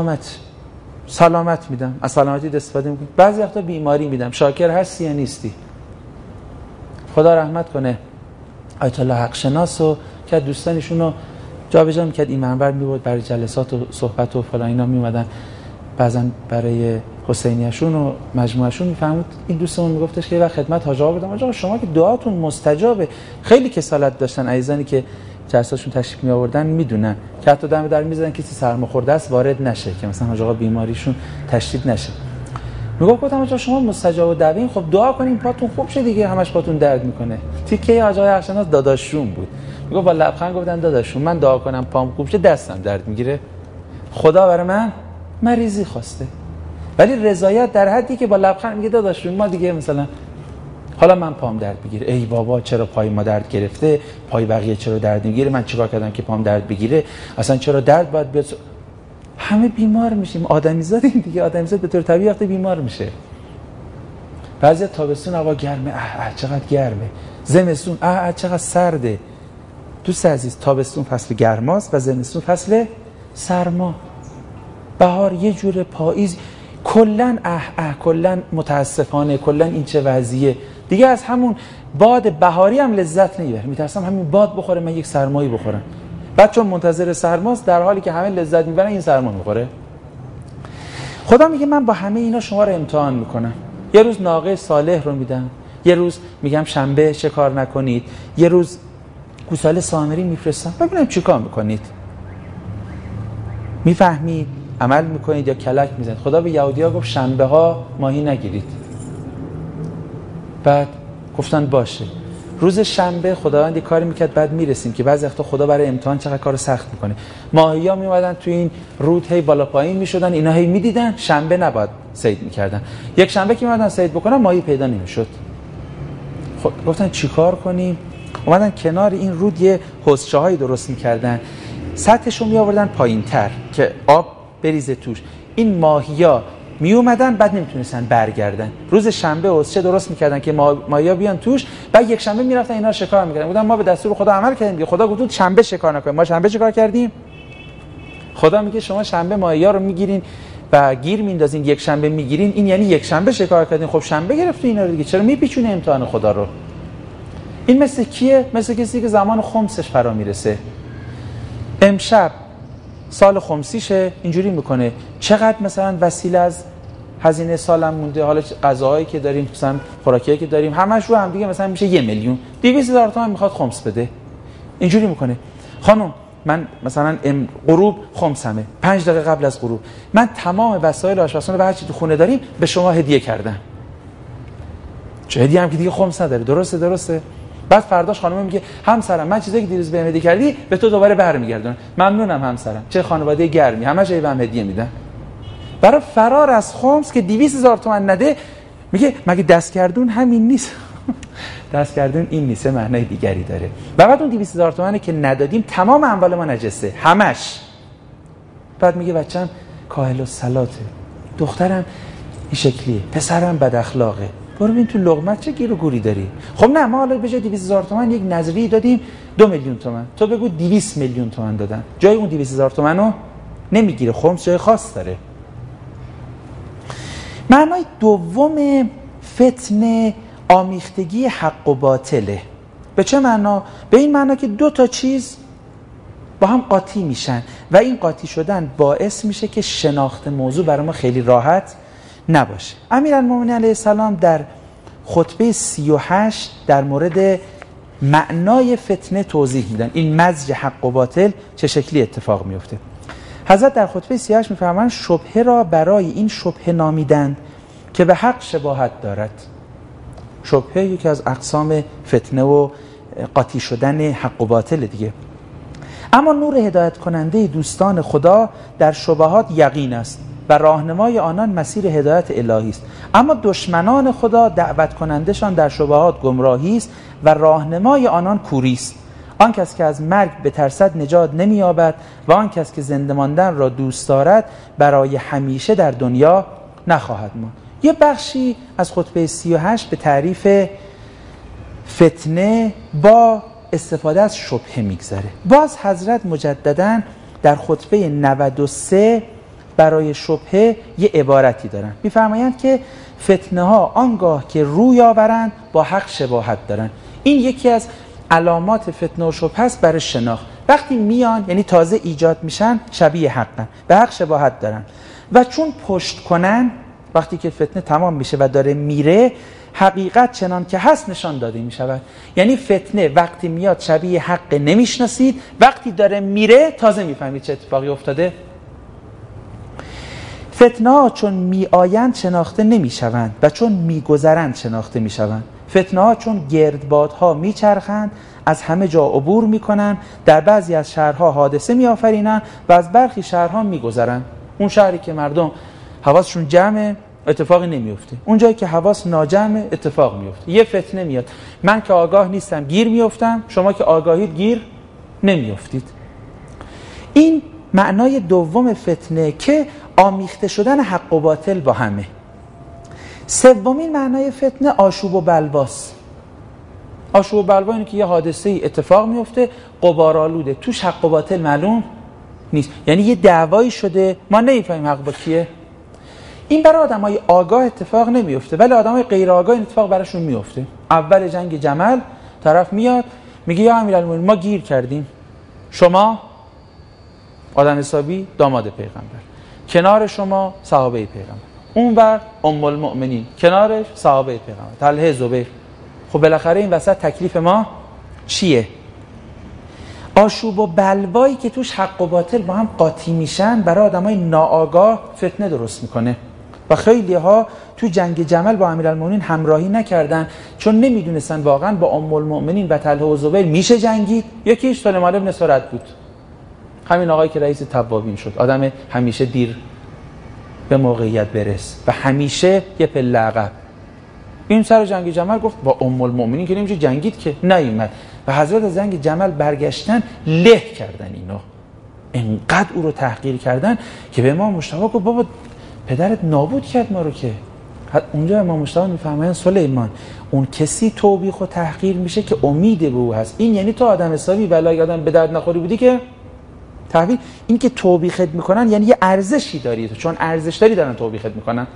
سلامت میدم، از سلامتی استفاده میکنم. بعضی وقتا بیماری میدم، شاکر هستی یا نیستی؟ خدا رحمت کنه آیت الله حق شناسو که دوستانشون رو جابجا میکرد، این منبر میبرد برای جلسات و صحبت و فلان اینا میومدن، بعضا برای حسینیشون و مجموعهشون میفهمود. این دوستمون میگفتش که یه وقت خدمت حاج آقا بودم، آقا شما که دعاتون مستجابه. خیلی کسالت داشتن عزیزانی که جلساتشون تشریف می آوردن میدونن که حتی دم در میزدن کسی سرماخورده است وارد نشه که مثلا حاج آقا بیماریشون تشدید نشه. گفتم آقا شما مستجاب دعوین، خب دعا کنین پاتون خوب شه دیگه، همش پاتون درد میکنه. تیکه حاج آقا حقشناس داداشون بود، میگه با لبخند گفتن داداشون من دعا کنم پام خوب شه دستم درد میگیره، خدا برای من مریضی خواسته. ولی رضایت در حدی که با لبخند میگه داداشون ما دیگه مثلا حالا من پام درد بگیره، ای بابا چرا پای ما درد گرفته، پای بقیه چرا درد میگیره، من چیکار کردم که پام درد بگیره، اصلا چرا درد باید بیاد. همه بیمار میشیم، آدمیزادیم دیگه، آدمیزاد به طور طبیعی وقتی بیمار میشه. بعضی تابستون هوا گرمه، چقدر گرمه، زمستون چقدر سرده. دوست عزیز تابستون فصل گرماست و زمستون فصل سرما. بهار یه جور، پاییز کلن کلن متاسفانه، کلن این چه وضعیه دیگه. از همون باد بهاری هم لذت نمیبره، میترسم همین باد بخوره من یک سرمایی بخورم. بعد چون منتظر سرماست در حالی که همه لذت میبرن این سرما میخوره. خدا میگه من با همه اینا شما رو امتحان میکنم. یه روز ناقه صالح رو میدم، یه روز میگم شنبه شکار نکنید، یه روز گوساله سامری میفرستم ببینم چیکار میکنید. میفهمید عمل میکنید یا کلک میزنید. خدا به یهودی‌ها گفت شنبه ها ماهی نگیرید. بعد گفتن باشه. روز شنبه خداوند کاری میکرد بعد میرسیم که بعضی وقتا خدا برای امتحان چقدر کار سخت میکنه. ماهی‌ها میومدن تو این رود هی بالا پایین میشدن، اینا هی میدیدن شنبه نباید صید میکردن. یک شنبه که میومدن صید بکنن ماهی پیدا نمیشد. خب گفتن چیکار کنیم؟ اومدن کنار این رود یه حوضچه‌هایی درست میکردن، سطحش رو میآوردن پایین‌تر که آب بریزه توش. این ماهی‌ها می اومدن بعد نمیتونستن برگردن. روز شنبه حوضچه درست میکردن که ماهی‌ها بیان توش، بعد یک شنبه میرفتن اینا رو شکار میکردن. گفتن ما به دستور خدا عمل کردیم، خدا گفت شنبه شکار نکنیم. ما شنبه چیکار کردیم؟ خدا میگه شما شنبه ماهی‌ها رو میگیرین و گیر میندازین، یک شنبه میگیرین، این یعنی یک شنبه شکار کردین. خب شنبه گرفتین اینا رو دیگه، چرا میپیچونه امتحان خدا رو؟ این مثل کیه؟ مثل کسی که زمان خمسش فرا میرسه. امشب سال خمسیشه، اینجوری میکنه چقدر مثلا وسیله از هزینه سالم مونده، حالا غذاهایی که داریم مثلا خوراکیایی که داریم همش رو هم دیگه مثلا میشه 1,200,000 تومان میخواد خمس بده. اینجوری میکنه خانم من مثلا غروب خمسمه، 5 دقیقه قبل از غروب من تمام وسایل آشپزخونه و هر چی تو خونه داریم به شما هدیه کردم. چه هدیه هم که دیگه خمس نداره. درسته. بعد فرداش خانم میگه همسرم من چیزایی که دیروز بهم هدیه کردی به تو دوباره برمیگردونم. ممنونم همسرم، چه خانواده گرمی، همش بهم هدیه میدن. برای فرار از خمس که 200,000 تومان نده میگه مگه دستگردون همین نیست؟ دستگردون این نیست، معنای دیگری داره. بعد اون 200,000 تومانی که ندادیم تمام اموال ما نجسه، همش. بعد میگه بچه‌م کاهل الصلاته، دخترم این شکلیه، پسرم بد اخلاقه. برو ببین تو لقمت چه گیر و گوری داری. خب نه، ما حالا به جای 200,000 تومان یک نظریه دادیم 2 میلیون تومان، تو بگو 200 میلیون تومان دادن، جای اون 200,000 تومانو نمیگیره، خمس جای خاص داره. معنای دوم فتنه آمیختگی حق و باطله. به چه معنا؟ به این معنا که دو تا چیز با هم قاطی میشن و این قاطی شدن باعث میشه که شناخت موضوع برای ما خیلی راحت نباشه. امیرالمومنین علیه السلام در خطبه 38 در مورد معنای فتنه توضیح میدن، این مزج حق و باطل چه شکلی اتفاق میفته. حضرت در خطبه 38 میفرمایند شبهه را برای این شبهه نامیدند که به حق شباهت دارد. شبهه یکی از اقسام فتنه و قاطی شدن حق و باطل دیگه. اما نور هدایت کننده دوستان خدا در شبهات یقین است و راهنمای آنان مسیر هدایت الهی است. اما دشمنان خدا دعوت کنندشان در شبهات گمراهی است و راهنمای آنان کوری است. آن کس که از مرگ بترسد نجات نمی‌یابد و آن کس که زنده ماندن را دوست دارد برای همیشه در دنیا نخواهد ماند. یه بخشی از خطبه 38 به تعریف فتنه با استفاده از شبهه میگذره. باز حضرت مجدداً در خطبه 93 برای شبهه یه عبارتی دارن، میفرمایند که فتنه ها آنگاه که روی آورند با حق شباهت دارن. این یکی از علامات فتنه و شبهه است برای شناخت. وقتی میان یعنی تازه ایجاد میشن شبیه حقن، به حق شباهت دارن و چون پشت کنن وقتی که فتنه تمام میشه و داره میره حقیقت چنان که هست نشان داده میشود. یعنی فتنه وقتی میاد شبیه حق نمیشناسید، وقتی داره میره تازه میفهمید چه اتفاقی افتاده. فتنه ها چون می آیند شناخته نمی شوند و چون می گذرند شناخته می شوند. فتنه ها چون گردبادها می چرخند از همه جا عبور می کنند، در بعضی از شهرها حادثه می آفرینند و از برخی شهرها می گذرند. اون شهری که مردم حواسشون جمعه اتفاقی نمی افته، اون جایی که حواس ناجمعه اتفاق می افته. یه فتنه میاد، من که آگاه نیستم گیر می افتم، شما که آگاهید گیر نمی افتید. این معنای دوم فتنه که آمیخته شدن حق و باطل با همه. سومین معنای فتنه آشوب و بلواست. آشوب و بلوا اینه که یه حادثه ای اتفاق میفته غبارآلوده، توش حق و باطل معلوم نیست، یعنی یه دعوایی شده ما نمیفهمیم حق با کیه. این برای آدمای آگاه اتفاق نمیفته ولی آدمای غیر آگاه این اتفاق براشون میفته. اول جنگ جمل طرف میاد میگه یا امیرالمومنین ما گیر کردیم، شما آدم حسابی داماد پیغمبر، کنار شما صحابه پیغمبر، اونور ام المؤمنین، کنارش صحابه پیغمبر طلحه زبیر. خب بالاخره این وسط تکلیف ما چیه؟ آشوب و بلوایی که توش حق و باطل با هم قاطی میشن برای آدمای ناآگاه فتنه درست میکنه و خیلی ها تو جنگ جمل با امیرالمومنین همراهی نکردن چون نمیدونستن واقعا با ام المؤمنین و طلحه و زبیر میشه جنگید. یکیش سلیمان ابن سرد بود، همین آقایی که رئیس توابین شد، آدم همیشه دیر به موقعیت برس و همیشه یه پله عقب. این سر جنگ جمل گفت با ام المؤمنین که نمیشه جنگید که، نیومد و حضرت از جنگ جمل برگشتن له کردن اینو، انقدر او رو تحقیر کردن که به امام مجتبی گفت بابا پدرت نابود کرد ما رو. که اونجا امام مجتبی میفهمن سلیمان اون کسی توبیخ و تحقیر میشه که امید به او هست. این یعنی تو آدم حسابی بلای آدم به درد نخوری بودی که تحویل. این که توبیخت میکنن یعنی یه ارزشی داری، چون ارزش داری دارن توبیخت میکنن.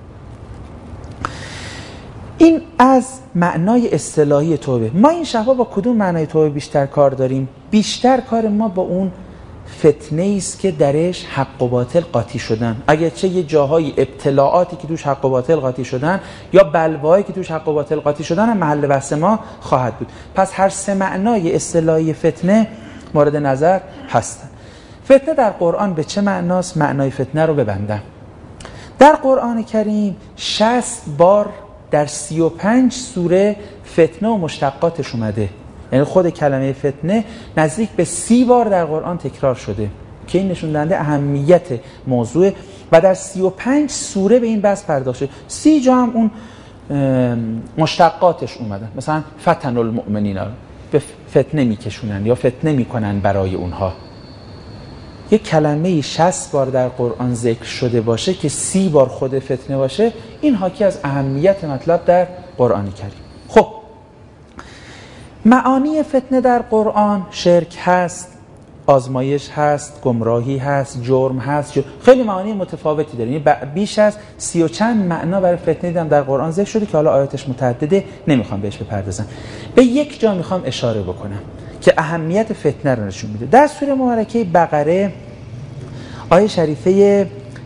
این از معنای اصطلاحی توبه. ما این شبا با کدوم معنای توبه بیشتر کار داریم؟ بیشتر کار ما با اون فتنه است که درش حق و باطل قاطی شدن، اگرچه یه جاهای ابتلاعاتی که توش حق و باطل قاطی شدن یا بلوایی که توش حق و باطل قاطی شدن هم محل بحث ما خواهد بود. پس هر سه معنای اصطلاحی فتنه مورد نظر هستن. فتنه در قرآن به چه معناست؟ معنای فتنه رو ببندم. در قرآن کریم 60 بار در 35 سوره فتنه و مشتقاتش اومده، یعنی خود کلمه فتنه نزدیک به 30 بار در قرآن تکرار شده که این نشون دهنده اهمیت موضوع و در 35 سوره به این بحث پرداخته. 30 جا هم اون مشتقاتش اومده، مثلا فتن المؤمنین به فتنه میکشونن یا فتنه میکنن برای اونها. یک کلمه 60 بار در قرآن ذکر شده باشه که 30 بار خود فتنه باشه، این حاکی از اهمیت مطلب در قرآن کریم. خب معانی فتنه در قرآن شرک هست، آزمایش هست، گمراهی هست، جرم هست، خیلی معانی متفاوتی داره. یعنی بیش از 30 و چند معنا برای فتنه دیدم در قرآن ذکر شده که حالا آیاتش متعدده، نمیخوام بهش بپردازم. به یک جا میخوام اشاره بکنم که اهمیت فتنه رو نشون میده. در سوره مبارکه بقره آیه شریفه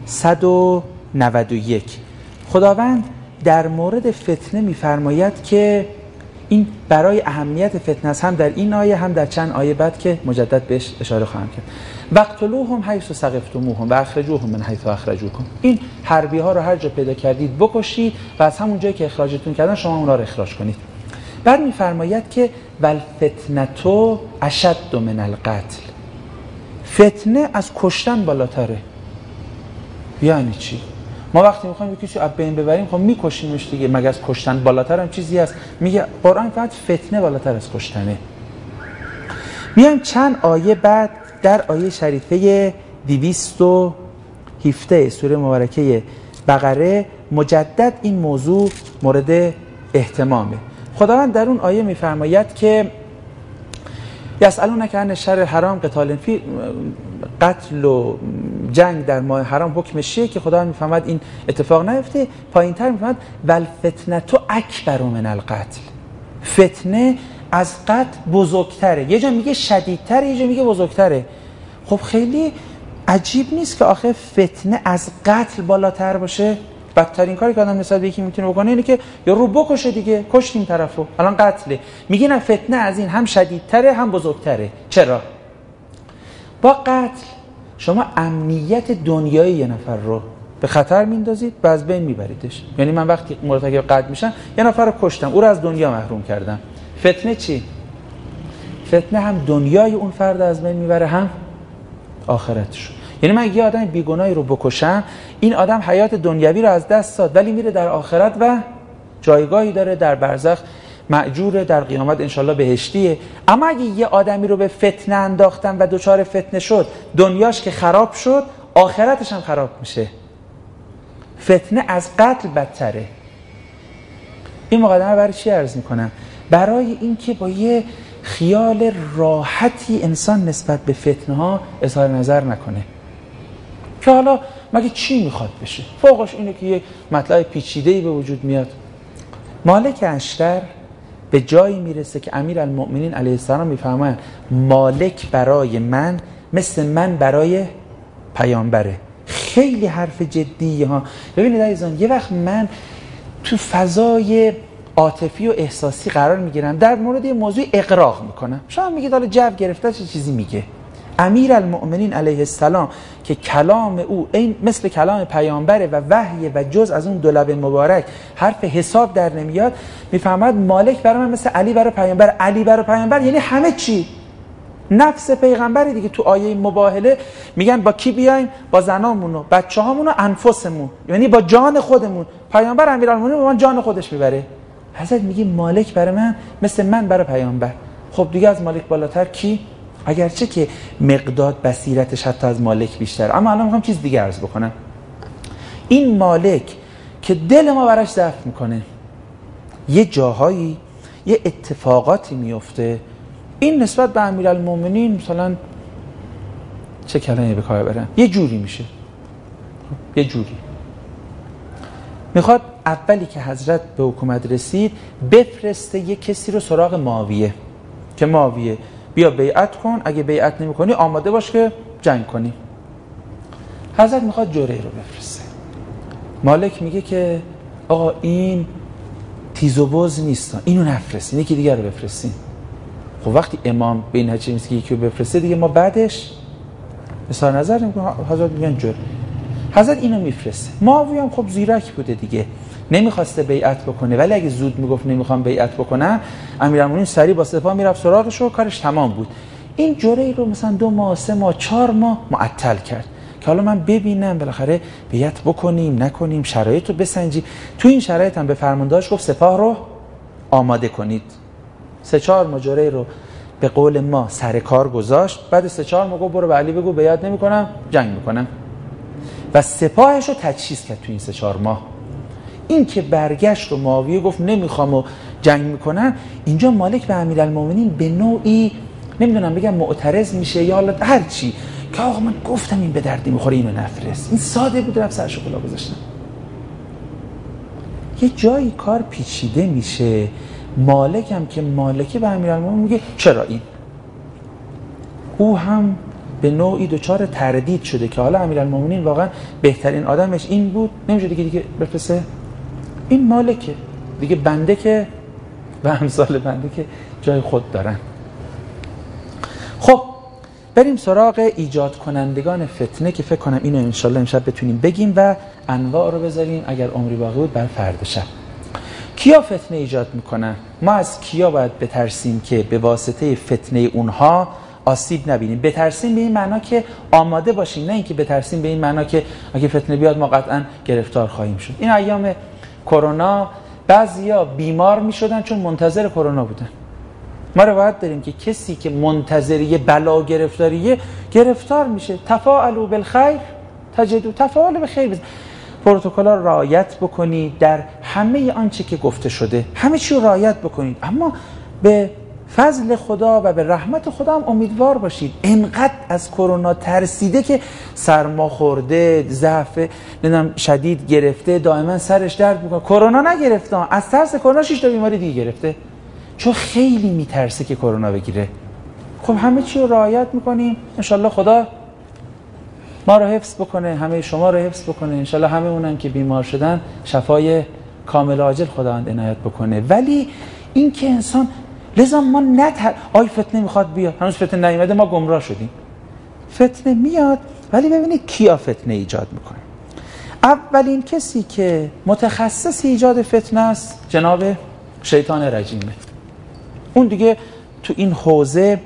191 خداوند در مورد فتنه میفرماید که این برای اهمیت فتنه است، هم در این آیه هم در چند آیه بعد که مجدد بهش اشاره خواهم کرد. وقتلوهم حیث ثقفتموهم و اخرجوهم من حیث اخرجوکم. این حربی ها رو هر جا پیدا کردید بکشید و از همون جایی که اخراجتون کردن شما اونها رو اخراج کنید. بعد میفرماید که والفتنة اشد من القتل. فتنه از کشتن بالاتره. یعنی چی؟ ما وقتی میخوایم کسی از بین ببریم خب میکشیمش دیگه، مگه از کشتن بالاتر هم چیزی هست؟ میگه قرآن فقط فتنه بالاتر از کشتنه. میایم چند آیه بعد در آیه شریفه 217 سوره مبارکه بقره مجدد این موضوع مورد اهتمامه. خداوند در اون آیه میفرماید که یسألونک عن الشهر الحرام قتال فی، قتل و جنگ در ماه حرام حکمش چیه که خداوند میفرماید این اتفاق نیفته. پایینتر میفرماید والفتنة اکبر من القتل. فتنه از قتل بزرگتره. یه جا میگه شدیدتره، یه جا میگه بزرگتره. خب خیلی عجیب نیست که آخه فتنه از قتل بالاتر باشه؟ بدترین کاری که آدم نسبت به یکی میتونه بکنه اینه که یا رو بکشه دیگه، کشتیم طرفو، الان قتله. میگه نه، فتنه از این هم شدیدتره هم بزرگتره. چرا؟ با قتل شما امنیت دنیای یه نفر رو به خطر میندازید و از بین میبریدش. یعنی من وقتی مرتکب قتل میشم یه نفر رو کشتم، او رو از دنیا محروم کردم. فتنه چی؟ فتنه هم دنیای اون فرد از بین میبره هم آخرتش. یعنی من یه آدم بیگناهی رو بکشم، این آدم حیات دنیوی رو از دست داد ولی میره در آخرت و جایگاهی داره در برزخ، مأجوره، در قیامت انشالله بهشتیه. اما اگه یه آدمی رو به فتنه انداختم و دچار فتنه شد، دنیاش که خراب شد آخرتش هم خراب میشه. فتنه از قتل بدتره. این مقدمه برای چی عرض میکنم؟ برای اینکه با یه خیال راحتی انسان نسبت به فتنه ها اظهار نظر نکنه که حالا مگه چی میخواد بشه، فوقش اینه که یه مطلب پیچیده‌ای به وجود میاد. مالک اشتر به جایی میرسه که امیرالمؤمنین علیه السلام میفهمن مالک برای من مثل من برای پیامبره. خیلی حرف جدیه ها. ببینید عزیزان، یه وقت من تو فضای عاطفی و احساسی قرار میگیرم، در مورد یه موضوع اقراق میکنم، شما میگید حالا جو گرفته چه چیزی میگه. امیرالمؤمنین علیه السلام که کلام او این مثل کلام پیامبره و وحی و جز از اون دو لب مبارک حرف حساب در نمیاد، میفهمد مالک برای من مثل علی برای پیامبر. علی برای پیامبر یعنی همه چی، نفس پیغمبری دیگه. تو آیه مباهله میگن با کی بیایم؟ با زنامون و بچه‌هامون و انفسمون، یعنی با جان خودمون. پیامبر امیرالمؤمنین با من جان خودش میبره. حضرت میگه مالک برای من مثل من برای پیامبر. خب دیگه از مالک بالاتر کی؟ اگرچه که مقداد بصیرتش حتی از مالک بیشتر، اما الان میخوام چیز دیگه عرض بکنم. این مالک که دل ما براش ضعف میکنه، یه جاهایی یه اتفاقاتی میفته، این نسبت به امیرالمؤمنین مثلا چه کلمه‌ای به کار برم، یه جوری میشه، یه جوری میخواد اولی که حضرت به حکومت رسید بفرسته یه کسی رو سراغ معاویه که معاویه بیا بیعت کن، اگه بیعت نمی کنی آماده باش که جنگ کنی. حضرت میخواد جوره رو بفرسته. مالک میگه که آقا این تیز و بز نیست، اینو نفرستین، یکی دیگر رو بفرستین. خب وقتی امام به این حجه نیست که یکی رو بفرسته دیگه ما بعدش اظهار نظر نمی‌کنیم. حضرت میگن جوره. حضرت اینو میفرسته. معاویه هم خب زیرک بوده دیگه، نمیخواسته بیعت بکنه، ولی اگه زود میگفت نمیخوام بیعت بکنم، امیرالمومنین سریع با سپاه میرفت سراغش و کارش تمام بود. این جوره رو مثلا 2 ماه 3 ماه 4 ماه معطل کرد که حالا من ببینم بالاخره بیعت بکنیم نکنیم، شرایط رو بسنجیم. تو این شرایط هم به فرماندهاش گفت سپاه رو آماده کنید. 3-4 ماه جوره رو به قول ما سر کار گذاشت، بعد 3-4 ماه گفت برو به علی بگو بیعت نمی‌کنم، جنگ می‌کنم و سپاهش رو تجهیز کرد تو این 3-4 ماه. این که برگشت و معاویه گفت نمیخوام و جنگ میکنن، اینجا مالک به امیرالمومنین به نوعی نمیدونم بگم معترض میشه یا حالا هر چی که آقا من گفتم این به دردی میخوره اینو نفرست. این ساده بود رفت سرشو کلا گذاشتن. یه جایی کار پیچیده میشه، مالک هم که مالکه به امیرالمومنین میگه چرا این؟ او هم به نوعی دچار تردید شده که حالا امیرالمومنین واقعا بهترین آدمش این بود، نمیشه دیگه بفرسته. این مالکه دیگه، بنده که و امثال بنده که جای خود دارن. خب بریم سراغ ایجاد کنندگان فتنه که فکر کنم اینو انشالله امشب بتونیم بگیم و انواع رو بذاریم اگر عمری باقی بود بر فردا شب. کیا فتنه ایجاد میکنن؟ ما از کیا باید بترسیم که به واسطه فتنه اونها آسیب نبینیم؟ بترسیم به این معنا که آماده باشیم، نه اینکه بترسیم به این معنا که اگه فتنه بیاد ما قطعا گرفتار خواهیم شد. این ایام کرونا بعضیا بیمار میشدن چون منتظر کرونا بودن. ما روایت داریم که کسی که منتظر بلا گرفتاریه گرفتار میشه. تفاعلوا بالخیر تجدوا، تفاعل به خیر. پروتکل‌ها رو رعایت بکنید، در همه آنچه که گفته شده همه چی رو رعایت بکنید، اما به فضل خدا و به رحمت خدا هم امیدوار باشید. انقدر از کرونا ترسیده که سرما خورده، ضعف شدید گرفته، دائما سرش درد میکنه. کرونا نگرفته، از ترس کرونا 6 تا بیماری دیگه گرفته، چون خیلی میترسه که کرونا بگیره. خب همه چی رو رعایت میکنیم، انشالله خدا ما رو حفظ بکنه، همه شما رو حفظ بکنه، انشالله همه اونن که بیمار شدن شفای کامل عاجل خداوند عنایت بکنه. ولی این که انسان لذا ما آی فتنه میخواد بیاد، هنوز فتنه نیومده ما گمراه شدیم. فتنه میاد، ولی ببینید کیا فتنه ایجاد میکنه. اولین کسی که متخصص ایجاد فتنه است جناب شیطان رجیمه. اون دیگه تو این حوزه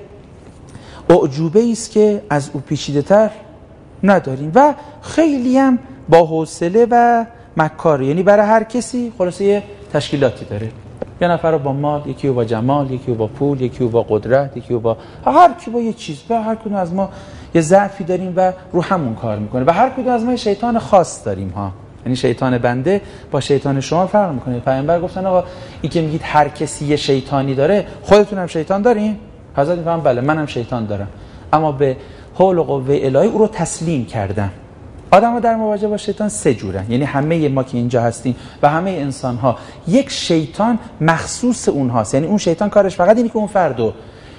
اعجوبه است که از او پیچیده تر نداریم و خیلی هم با حوصله و مکاره. یعنی برای هر کسی خلاصه یه تشکیلاتی داره. یه نفر رو با مال، یکی رو با جمال، یکی رو با پول، یکی رو با قدرت، یکی رو با هر کی با یه چیز. و هر کدوم از ما یه ضعفی داریم و رو همون کار میکنه. و هر کدوم از ما شیطان خاص داریم ها. یعنی شیطان بنده با شیطان شما فرق میکنه. پیامبر گفتن آقا این که میگید هر کسی یه شیطانی داره، خودتون هم شیطان دارین؟ حضرت میفهمن بله منم شیطان دارم، اما به حول و قوه الهی او رو تسلیم کردم. آدم‌ها در مواجهه با شیطان 3 جورن. یعنی همه ما که اینجا هستیم و همه انسان‌ها یک شیطان مخصوص اونهاست. یعنی اون شیطان کارش فقط اینه که اون فردو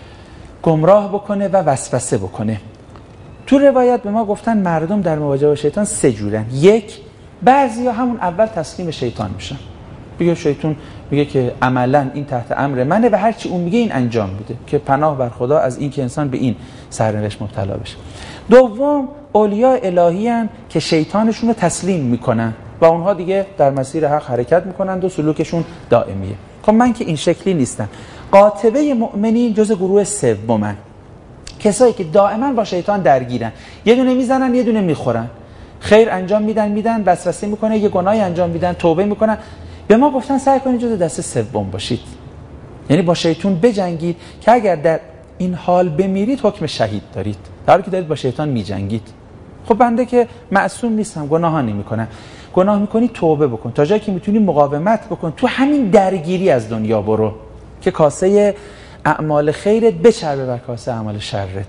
گمراه بکنه و وسوسه بکنه. تو روایت به ما گفتن مردم در مواجهه با شیطان 3 جورن. یک، بعضیا همون اول تسلیم شیطان میشن. میگه شیطان میگه که عملاً این تحت امر منه و هر چی اون میگه این انجام میده، که پناه بر خدا از این که انسان به این سرنوشت مبتلا بشه. دوم، اولیاء الهی هستند که شیطانشون رو تسلیم میکنن و اونها دیگه در مسیر حق حرکت میکنند و سلوکشون دائمیه. خب من که این شکلی نیستم. قاطبه مؤمنین جز گروه سومن، کسایی که دائما با شیطان درگیرن، یه دونه میزنن یه دونه میخورن، خیر انجام میدن وسوسه میکنه، یه گناهی انجام میدن توبه میکنن. به ما گفتن سعی کنید جز دسته سوم باشید، یعنی با شیطان بجنگید که اگر در این حال بمیرید حکم شهید دارید، در حالی که دارید با شیطان میجنگید. خب بنده که معصوم نیستم، گناه نمیکنم. گناه میکنی توبه بکن، تا جایی که میتونی مقاومت بکن، تو همین درگیری از دنیا برو که کاسه اعمال خیرت بچربه بر کاسه اعمال شرت.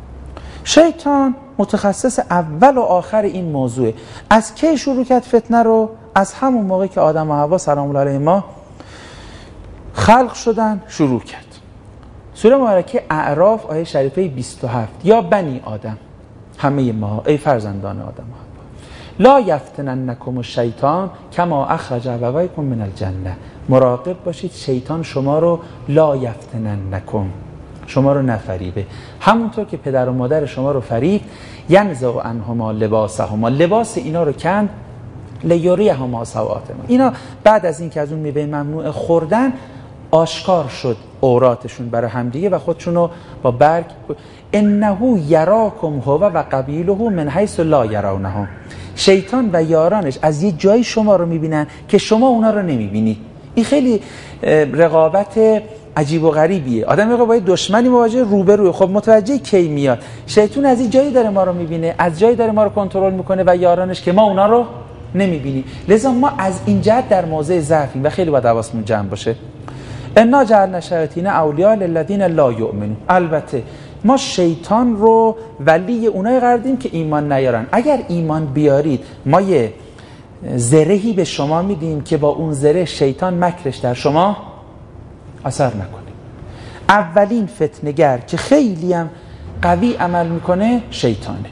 شیطان متخصص اول و آخر این موضوعه. از کی شروع کرد فتنه رو؟ از همون موقع که آدم و حوا سلام الله علیهما خلق شدن شروع کرد. سوره مبارکه اعراف آیه شریفه 27: یا بنی آدم، همه ما ای فرزندان آدم و حوا، لا یفتننکم الشیطان کما اخرج ابویکم من الجنه. مراقب باشید شیطان شما رو لا یفتننکم، شما رو نفریبه، همونطور که پدر و مادر شما رو فریب. ینزع عنهما لباسهما، لباس اینا رو کند، لیریهما سوآتهما. اینا بعد از این که از اون میوه ممنوع خوردن آشکار شد عوراتشون برای همدیگه و خودشونو با برگ. انه یراکم هو و قبیله من حیث لا یرونه. شیطان و یارانش از یه جایی شما رو میبینن که شما اونا رو نمیبینید. این خیلی رقابت عجیب و غریبیه. آدم میگه با دشمنی مواجه، روبروی. خب متوجه کی میاد؟ شیطان از این جایی داره ما رو میبینه، از جایی داره ما رو کنترل میکنه و یارانش که ما اونا رو نمیبینیم. لذا ما از این جهت در موضع ضعفیم و خیلی باید حواسمون جمع باشه. انا جعلنا الشیاطین اولیاء للذین لا یؤمنون. البته ما شیطان رو ولی اونای قرار دادیم که ایمان نیارن. اگر ایمان بیارید ما یه زرهی به شما میدیم که با اون زره شیطان مکرش در شما اثر نکنه. اولین فتنه‌گر که خیلی هم قوی عمل میکنه شیطانه.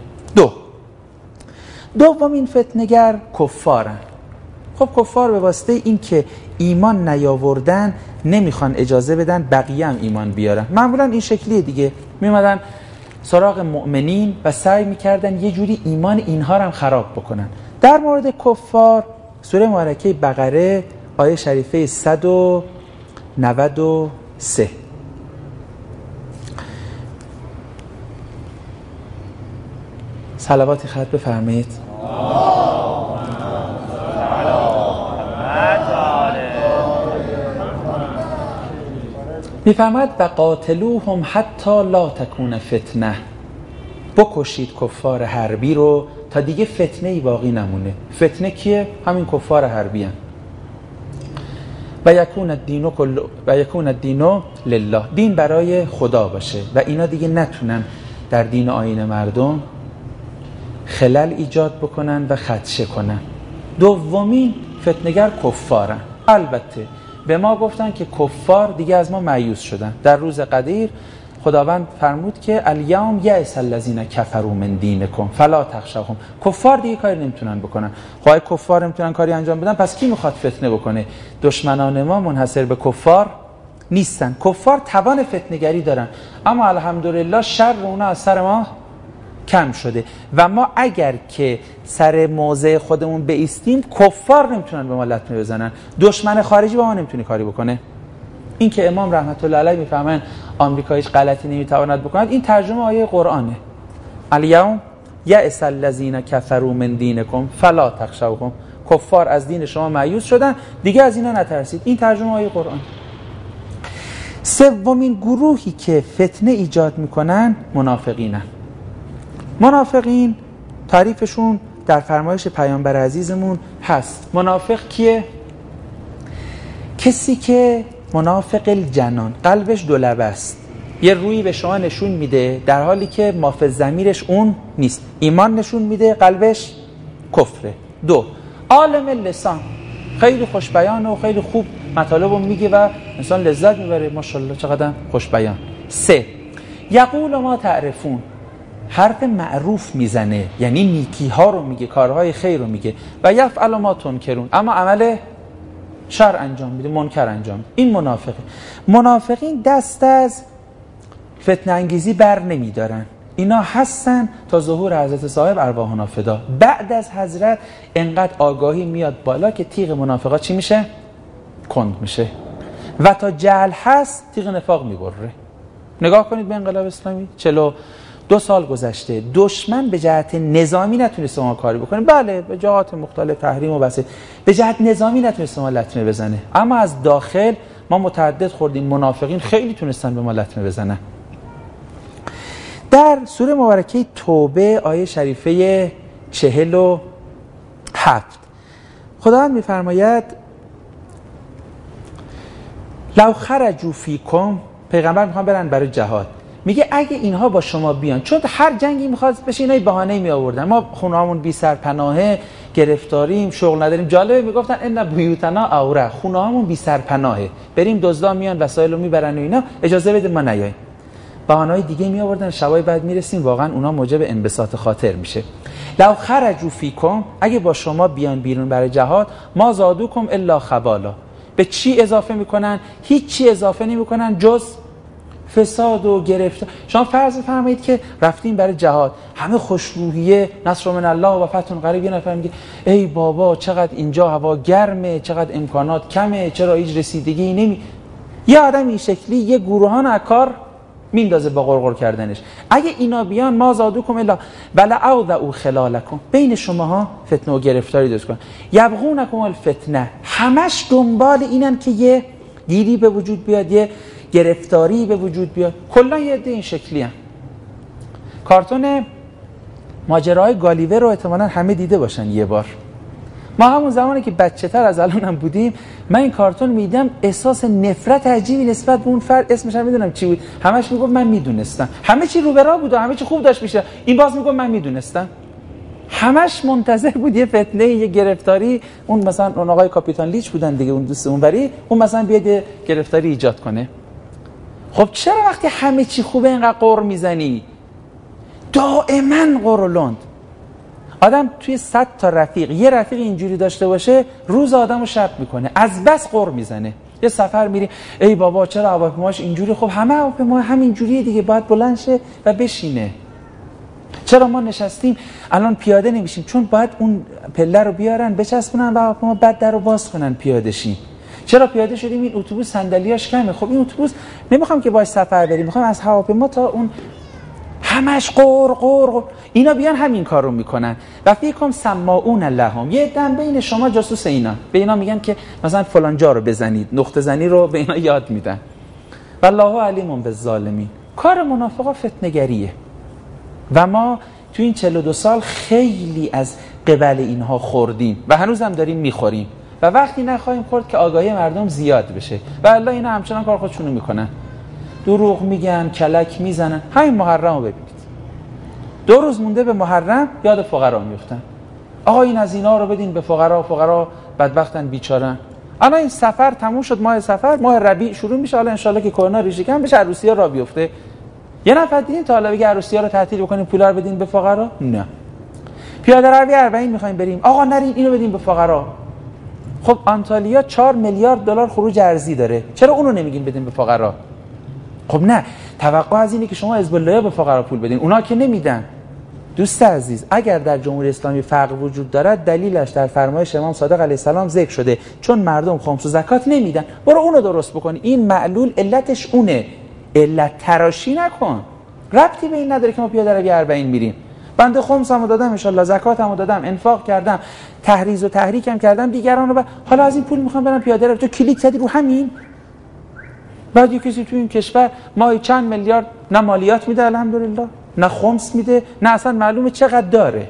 دومین فتنه‌گر کفارن. خب کفار به واسطه این که ایمان نیاوردن نمیخوان اجازه بدن بقیه هم ایمان بیارن. معمولا این شکلیه دیگه، میمدن سراغ مؤمنین و سعی میکردن یه جوری ایمان اینها رو هم خراب بکنن. در مورد کفار سوره مبارکه بقره آیه شریفه 193 صلواتی خط بفرمایید. میفرماید و قاتلوهم حتی لا تکون فتنه. بکشید کفار حربی رو تا دیگه فتنه‌ای باقی نمونه. فتنه کیه؟ همین کفار حربی هم. و یکون الدین لله. دین برای خدا باشه و اینا دیگه نتونن در دین آیین مردم خلل ایجاد بکنن و خدشه کنن. دومین فتنه‌گر کفارن. البته به ما گفتن که کفار دیگه از ما مایوس شدن. در روز قدیر خداوند فرمود که الیوم یئس الذین کفروا من دینکم فلا تخشوهم. کفار دیگه کاری نمیتونن بکنن. خواهی کفار نمیتونن کاری انجام بدن، پس کی میخواد فتنه بکنه؟ دشمنان ما منحصر به کفار نیستن. کفار توان فتنه‌گری دارن، اما الحمدلله شر اونا از سر ما کم شده و ما اگر که سر موضع خودمون بایستیم کفار نمیتونن به ما لطمه بزنن. دشمن خارجی با ما نمیتونه کاری بکنه. این که امام رحمت الله علیه میفهمن آمریکا هیچ غلطی نمیتواند بکند، این ترجمه آیه قرآنه. الیوم یئس الذین کفروا من دینکم فلا تخشوهم. کفار از دین شما مایوس شدن، دیگه از اینا نترسید. این ترجمه آیه قرآن. سومین گروهی که فتنه ایجاد میکنن منافقینن. منافقین تعریفشون در فرمایش پیامبر عزیزمون هست. منافق کیه؟ کسی که منافق الجنان، قلبش دو لبه است، یه رویی به شما نشون میده در حالی که ما فی ضمیرش اون نیست. ایمان نشون میده، قلبش کفره. دو، عالم اللسان، خیلی خوش بیان و خیلی خوب مطالبو میگه و انسان لذت میبره، ماشاءالله چقدر خوش بیان. سه، یقول ما تعرفون، حرف معروف میزنه، یعنی نیکی ها رو میگه، کارهای خیر رو میگه. و یفعل ما تنکرون، اما عمل شر انجام میده، منکر انجام میده. این منافقه. منافقین دست از فتنه انگیزی بر نمیدارن. اینا هستن تا ظهور حضرت صاحب ارواحنا فدا. بعد از حضرت انقدر آگاهی میاد بالا که تیغ منافقا چی میشه؟ کند میشه. و تا جهل هست تیغ نفاق میبره. نگاه کنید به انقلاب اسلامی، 42 سال گذشته، دشمن به جهت نظامی نتونسته ما کاری بکنه. بله به جهات مختلف تحریم و بسیط، به جهت نظامی نتونسته ما لطمه بزنه، اما از داخل ما متعدد خوردیم. منافقین خیلی تونستن به ما لطمه بزنن. در سوره مبارکه توبه آیه شریفه 47 خداوند میفرماید لو خرجوا فیکم، پیغمبر میخوان برن برای جهاد، میگه اگه اینها با شما بیان، چون هر جنگی میخواد بشه اینا بهانه‌ای می آوردن، ما خونه‌هامون بی سرپناهه، گرفتاریم، شغل نداریم. جالبه میگفتن ان بیوتنا اوره، خونه‌هامون بی سرپناهه، بریم دزدا میان وسایلو میبرن و اینا، اجازه بده ما نیاییم. بهانه‌های دیگه می آوردن. شبای بعد میرسیم واقعا اونا موجب انبساط خاطر میشه. لو خرجوا فیکم، اگه با شما بیان بیرون برای جهاد، ما زادوکم الا خبالا، به چی اضافه میکنن؟ هیچ چی اضافه نمیکنن جز فساد و گرفتار. شما فرض فرمایید که رفتیم برای جهاد، همه خوشروحیه، نصر من الله و فتح قریب، یه نفر میگه ای بابا چقدر اینجا هوا گرمه، چقدر امکانات کمه، چرا هیچ رسیدگی نمی. یه آدم این شکلی یه گروهان اکار میندازه با غرغر کردنش. اگه اینا بیان ما زادوکم الا بلا اوضعوا خلالکم، بین شماها فتنه و گرفتاری درست کن. یبغونکم الفتنه، همش دنبال اینن که یه گیری به وجود بیاد، یه گرفتاری به وجود بیاد. کلا یه عده این شکلی هم. کارتون ماجراهای گالیور رو احتمالاً همه دیده باشن یه بار. ما همون زمانی که بچه‌تر از الانم بودیم، من این کارتون میدم احساس نفرت عجیبی نسبت به اون فرد، اسمش هم میدونم چی بود، همش میگفت من میدونستم، همه چی رو به راه بود و همه چی خوب داشت میشه، این باز میگفت من میدونستم. همش منتظر بود یه فتنه، یه گرفتاری، اون مثلا اون آقای کاپیتان لیچ بودن دیگه، اون دوست اونوری، اون مثلا بیاد یه گرفتاری ایجاد کنه. خب چرا وقتی همه چی خوبه اینقدر قر میزنی؟ دائما قرولند. آدم توی 100 تا رفیق، یه رفیق اینجوری داشته باشه، روز آدمو شب میکنه، از بس قر میزنه. یه سفر میریم، ای بابا چرا هواپیماش اینجوری؟ خب همه هواپیما همینجوریه دیگه، باید بلند شه و بشینه. چرا ما نشستیم الان پیاده نمیشیم؟ چون باید اون پله رو بیارن بچسبونن و هواپیما بعد درو باز کنن پیاده شیم. چرا پیاده شدیم؟ این اتوبوس صندلیاش کمه. خب این اتوبوس نمیخوام که باهاش سفر بریم، میخوام از هواپیما تا اون همش قر. اینا بیان همین کارو میکنن و فیکم سماعون لهم، یه دم بین شما جاسوس اینا، به اینا میگن که مثلا فلان جا رو بزنید، نقطه زنی رو به اینا یاد میدن. والله علیم بالظالمین. کار منافقا فتنه‌گریه و ما تو این 42 سال خیلی از قبل اینها خوردیم و هنوز هم داریم میخوریم و وقتی نخواهیم خورد که آگاهی مردم زیاد بشه. و الله اینا همچنان کار خودشونو میکنن، دروغ میگن، کلک میزنن. همین محرم رو ببینید، 2 روز مونده به محرم یاد فقرا میفتن. آقا این از اینا رو بدین به فقرا بدبختن بیچارن. الان این سفر تموم شد، ماه سفر، ماه ربیع شروع میشه، حالا ان شاءالله که کرونا ریشه کم بشه، عروسی‌ها را بیفته. یه نفر دیدین تا حالا بگه عروسی‌ها رو تعطیل بکنیم پولا رو بدین به فقرا؟ نه. پیاده روی 40 میخوایم بریم، آقا نرین اینو بدین به فقرا. خب آنتالیا 4 میلیارد دلار خروج ارزی داره، چرا اونو نمیگین بدین به فقرا؟ خب نه، توقع از اینه که شما حزب الله به فقرا پول بدین، اونا که نمیدن. دوست عزیز، اگر در جمهوری اسلامی فقر وجود دارد، دلیلش در فرمایش امام صادق علیه السلام ذکر شده، چون مردم خمس و زکات نمیدن. برو اونو درست بکن. این معلول علتش اونه، علت تراشی نکن. ربطی به این نداره که ما پیاده روی 40 میریم. بنده خمسمو دادم، ان شاءالله زکاتمو دادم، انفاق کردم، تحریض و تحریکم کردم دیگران رو، حالا از این پول میخوام برم پیاده رو. تو کلیک زدی رو همین. بعد یه کسی تو این کشور ماهی چند میلیارد نه مالیات میده الحمدلله، نه خمس میده، نه اصلا معلومه چقدر داره.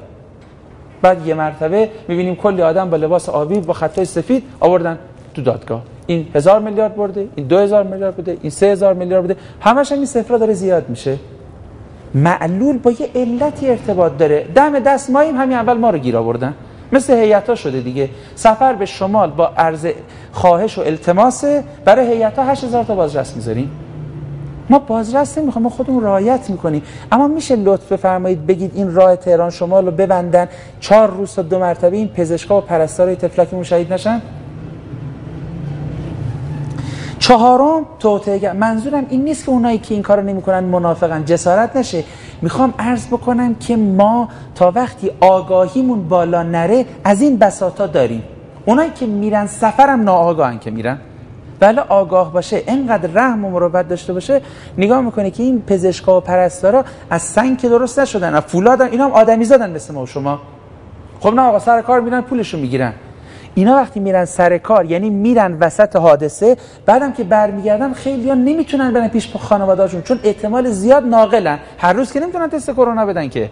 بعد یه مرتبه میبینیم کلی آدم با لباس آبی با خطای سفید آوردن تو دادگاه، این 1000 میلیارد برده، این 2000 میلیارد بده، این 3000 میلیارد بده، همش هم این صفرا داره زیاد میشه. معلول با یه علتی ارتباط داره. دم دست ماییم، همین اول ما رو گیر آوردن، مثل هیئت‌ها شده دیگه. سفر به شمال با عرض خواهش و التماس، برای هیئت‌ها 8000 تا بازرس میذاریم. ما بازرس نمیخوایم، ما خودمون رعایت میکنیم. اما میشه لطف بفرمایید بگید این راه تهران شمال رو ببندن 4 روز تا 2 مرتبه این پزشکا و پرستارای تفلکمون شهید نشن؟ 4م توطئه. منظورم این نیست که اونایی که این کارو نمیکنن منافقن، جسارت نشه. میخوام عرض بکنم که ما تا وقتی آگاهیمون بالا نره از این بساطا داریم. اونایی که میرن سفرم ناآگاهن که میرن، ولی آگاه باشه، اینقدر رحم و مروت داشته باشه، نگاه میکنه که این پزشکا و پرستارا از سنگ که درست نشدن، از فولادن، اینا هم آدمی زادن مثل ما و شما. خب نه آقا، سر کار میرن پولشو میگیرن. اینا وقتی میرن سر کار یعنی میرن وسط حادثه، بعدم که برمیگردن خیلی‌ها نمیتونن برن پیش خانواده‌هاشون، چون احتمال زیاد ناقلن، هر روز که نمیتونن تست کرونا بدن که.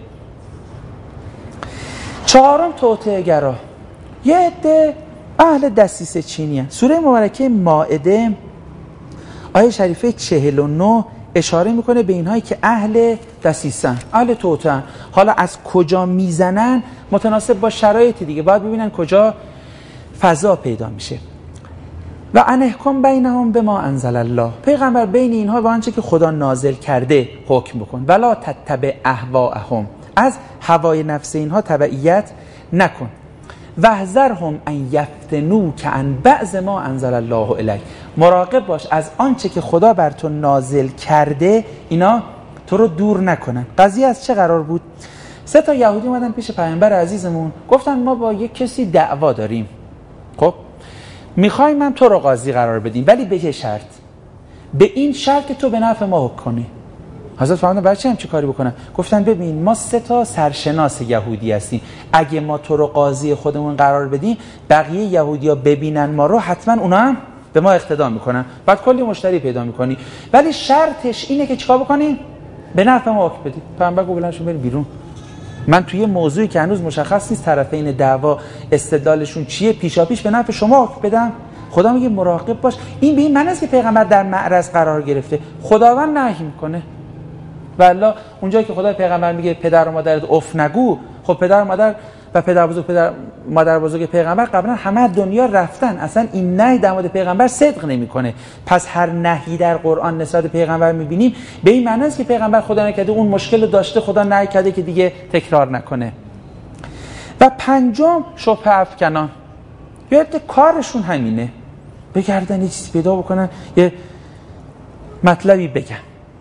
4م توطئه گرا. یه عده اهل دسیسه چینی. سوره مبارکه مائده آیه شریفه 49 اشاره میکنه به اینهایی که اهل دسیسن، اهل توطئه. حالا از کجا میزنن متناسب با شرایط دیگه، باید ببینن کجا فضا پیدا میشه. و انحکم بینهم بما انزل الله، پیغمبر بین اینها با آنچه که خدا نازل کرده حکم بکن. ولا تتبع اهواءهم، از هوای نفس اینها تبعیت نکن. واحذرهم ان یفتنوک عن بعض ما انزل الله الیک، مراقب باش از آنچه که خدا بر تو نازل کرده اینا تو رو دور نکنن. قضیه از چه قرار بود؟ 3 تا یهودی اومدن پیش پیامبر عزیزمون، گفتن ما با یک کسی دعوا داریم، خب میخوایم هم تو رو قاضی قرار بدیم، ولی به چه شرط؟ به این شرط که تو به نفع ما حکم کنی. حضرت فرمودن بچه هم چه کاری بکنن؟ گفتن ببین ما 3 تا سرشناس یهودی هستیم، اگه ما تو رو قاضی خودمون قرار بدیم، بقیه یهودیا ببینن ما رو، حتما اونا هم به ما اقتدا میکنن، بعد کلی مشتری پیدا میکنی، ولی شرطش اینه که چیکار بکنیم؟ به نفع ما آک بدید. پیامبر گفت بلندشون برید بیرون. من توی موضوعی که هنوز مشخص نیست طرفین دعوا استدلالشون چیه پیشاپیش به نفع شما آک بدم. خدا میگه مراقب باش. این به این معنی است که پیغمبر در معرض قرار گرفته، خداوند نهی میکنه. والله اونجایی که خدا پیغمبر میگه پدر و مادرت اف نگو، خب پدر و مادر و پدر مادر بزرگ پیغمبر قبلا همه دنیا رفتن، اصلا این نهی در مورد پیغمبر صدق نمیکنه. پس هر نهی در قرآن نسبت پیغمبر میبینیم به این معنی است که پیغمبر خدا نکرده اون مشکل داشته، خدا نهی کرده که دیگه تکرار نکنه. و پنجم شبهه افکنان، یاد کارشون همینه، بگردن یه چیزی پیدا بکنن، یه مطلبی بگن.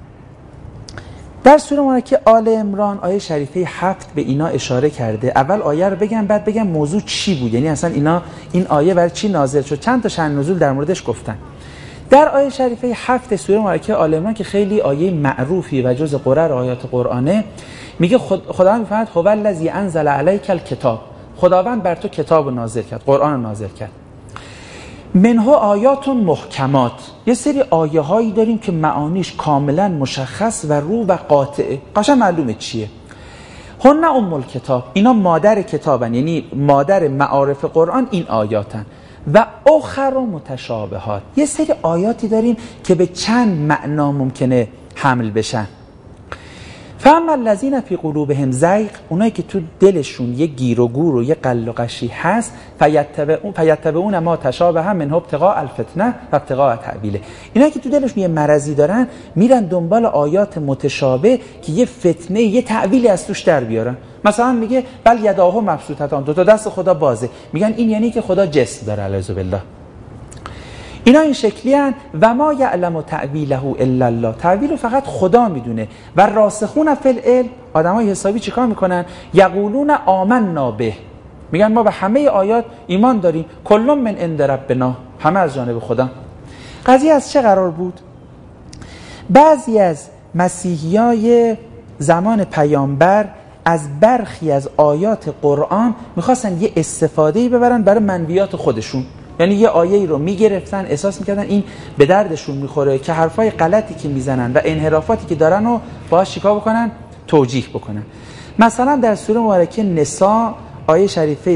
در سوره مبارکه آل عمران آیه شریفه 7 به اینا اشاره کرده. اول آیه رو بگم بعد بگم موضوع چی بود، یعنی اصلا این آیه برای چی نازل شد، چند تا شأن نزول در موردش گفتن. در آیه شریفه 7 سوره مبارکه آل عمران که خیلی آیه معروفی و جز قرر آیات قرآنه، میگه خداوند میفرماید هو الذی انزل علیک الکتاب، خداوند بر تو کتاب نازل کرد، قرآن نازل کرد. منها آیات محکمات، یه سری آیه هایی داریم که معانیش کاملا مشخص و رو و قاطعه، قشنگ معلومه چیه. هن ام الکتاب، اینا مادر کتابن، یعنی مادر معارف قرآن این آیاتن. و اخر متشابهات، یه سری آیاتی داریم که به چند معنا ممکنه حمل بشن. فاما الذین فی قلوبهم زیغ، اونایی که تو دلشون یه گیر و گور و یه قل و قشی هست، فیتبعون ما تشابه منه ابتغاء الفتنه و ابتغاء تأویله، اینا که تو دلشون یه مرضی دارن میرن دنبال آیات متشابه که یه فتنه یه تأویلی از توش در بیارن. مثلا میگه بل یداه مبسوطتان، دو تا دست خدا بازه، میگن این یعنی که خدا جسم داره اعوذ بالله. اینا این شکلی هن و ما یعلم تأویله الا الله، تأویل فقط خدا میدونه. و راسخون فی العلم، آدمای حسابی چیکار میکنن؟ یقولون آمنا به، میگن ما به همه آیات ایمان داریم، کل من عند ربنا، همه از جانب خدا. قضیه از چه قرار بود؟ بعضی از مسیحیای زمان پیامبر از برخی از آیات قرآن میخواستن یه استفادهی ببرن برای منویات خودشون، یعنی یه آیه‌ای رو میگرفتن، احساس میکردن این به دردشون میخوره که حرفای غلطی که میزنن و انحرافاتی که دارن رو باهاش چیکار بکنن؟ توجیه بکنن. مثلا در سوره مبارکه نساء آیه شریفه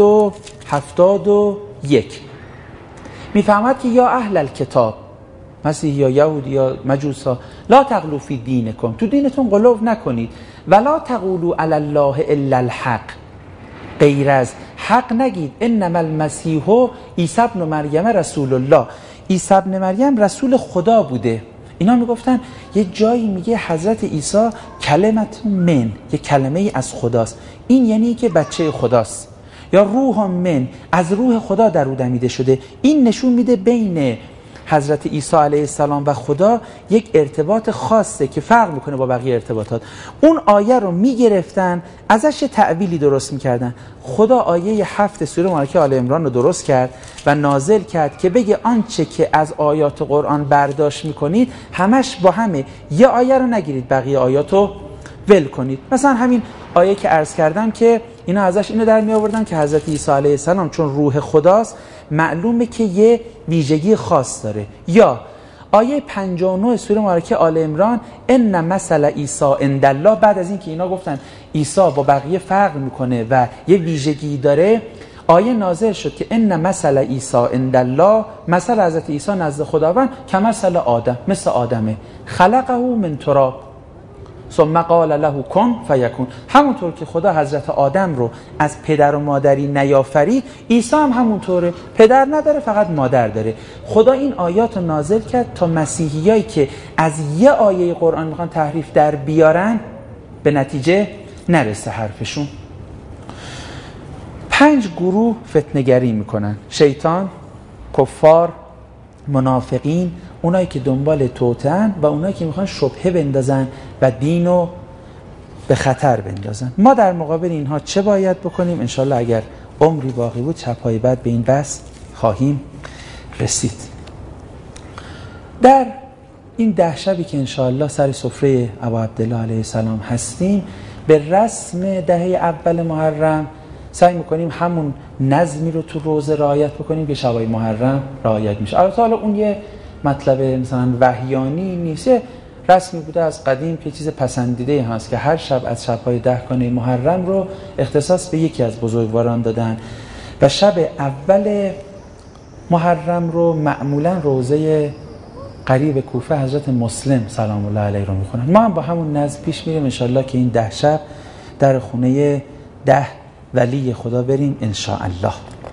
171 میفهمد که یا اهل الکتاب، مسیحی یا یهودی یا مجوسا، لا تغلوا فی دینکم، تو دینتون غلو نکنید، ولا تقولوا علی الله الا الحق، غیر از حق نگید، انما المسیح عیسی ابن مریم رسول الله، عیسی ابن مریم رسول خدا بوده. اینا میگفتن یه جایی میگه حضرت عیسی کلمت من، یه کلمه ای از خداست، این یعنی که بچه خداست. یا روح من، از روح خدا در او دمیده شده، این نشون میده بین حضرت عیسی علیه السلام و خدا یک ارتباط خاصه که فرق میکنه با بقیه ارتباطات. اون آیه رو میگرفتن ازش یه تأویلی درست میکردن. خدا آیه 7 سوره مبارکه آل عمران رو درست کرد و نازل کرد که بگه آنچه که از آیات قرآن برداشت میکنید همش با همه، یه آیه رو نگیرید بقیه آیات رو ول کنید. مثلا همین آیه که عرض کردم که اینا ازش اینو در می آوردن که حضرت عیسی علیه السلام چون روح خداست معلومه که یه ویژگی خاص داره. یا آیه 59 سوره مبارکه آل عمران ان مثل عیسی عند الله، بعد از این که اینا گفتن عیسی با بقیه فرق میکنه و یه ویژگی داره، آیه نازل شد که ان مثل عیسی عند الله، مثل حضرت عیسی نزد خداوند که مثل آدم، مثل آدمه، خلقه من تراب ثم قال له کن فیکون، همونطور که خدا حضرت آدم رو از پدر و مادری نیافرید، عیسی هم همونطوره، پدر نداره فقط مادر داره. خدا این آیات رو نازل کرد تا مسیحیایی که از یه آیه قرآن میخوان تحریف در بیارن به نتیجه نرسه حرفشون. 5 گروه فتنه‌گری میکنن: شیطان، کفار، منافقین، اونایی که دنبال توتن و اونایی که میخوان شبهه بندازن و دینو به خطر بندازن. ما در مقابل اینها چه باید بکنیم؟ انشالله اگر عمری باقی بود شب‌های بعد به این بحث خواهیم رسید. در این 10 شبی که انشالله سر سفره ابا عبدالله علیه السلام هستیم، به رسم دهه اول محرم سعی میکنیم همون نظمی رو تو روزه رعایت بکنیم که شبای محرم رعایت میشه. البته حالا اون یه مطلب مثلا وحیانی نیست، یه رسمی بوده از قدیم که چیز پسندیده هست که هر شب از شب‌های 10 محرم رو اختصاص به یکی از بزرگواران دادن و شب اول محرم رو معمولا روزه قریب کوفه حضرت مسلم سلام الله علیه رو میخونن. ما هم با همون نظم پیش میریم انشالله که این 10 شب در خونه 10 ولی خدا بریم انشاءالله.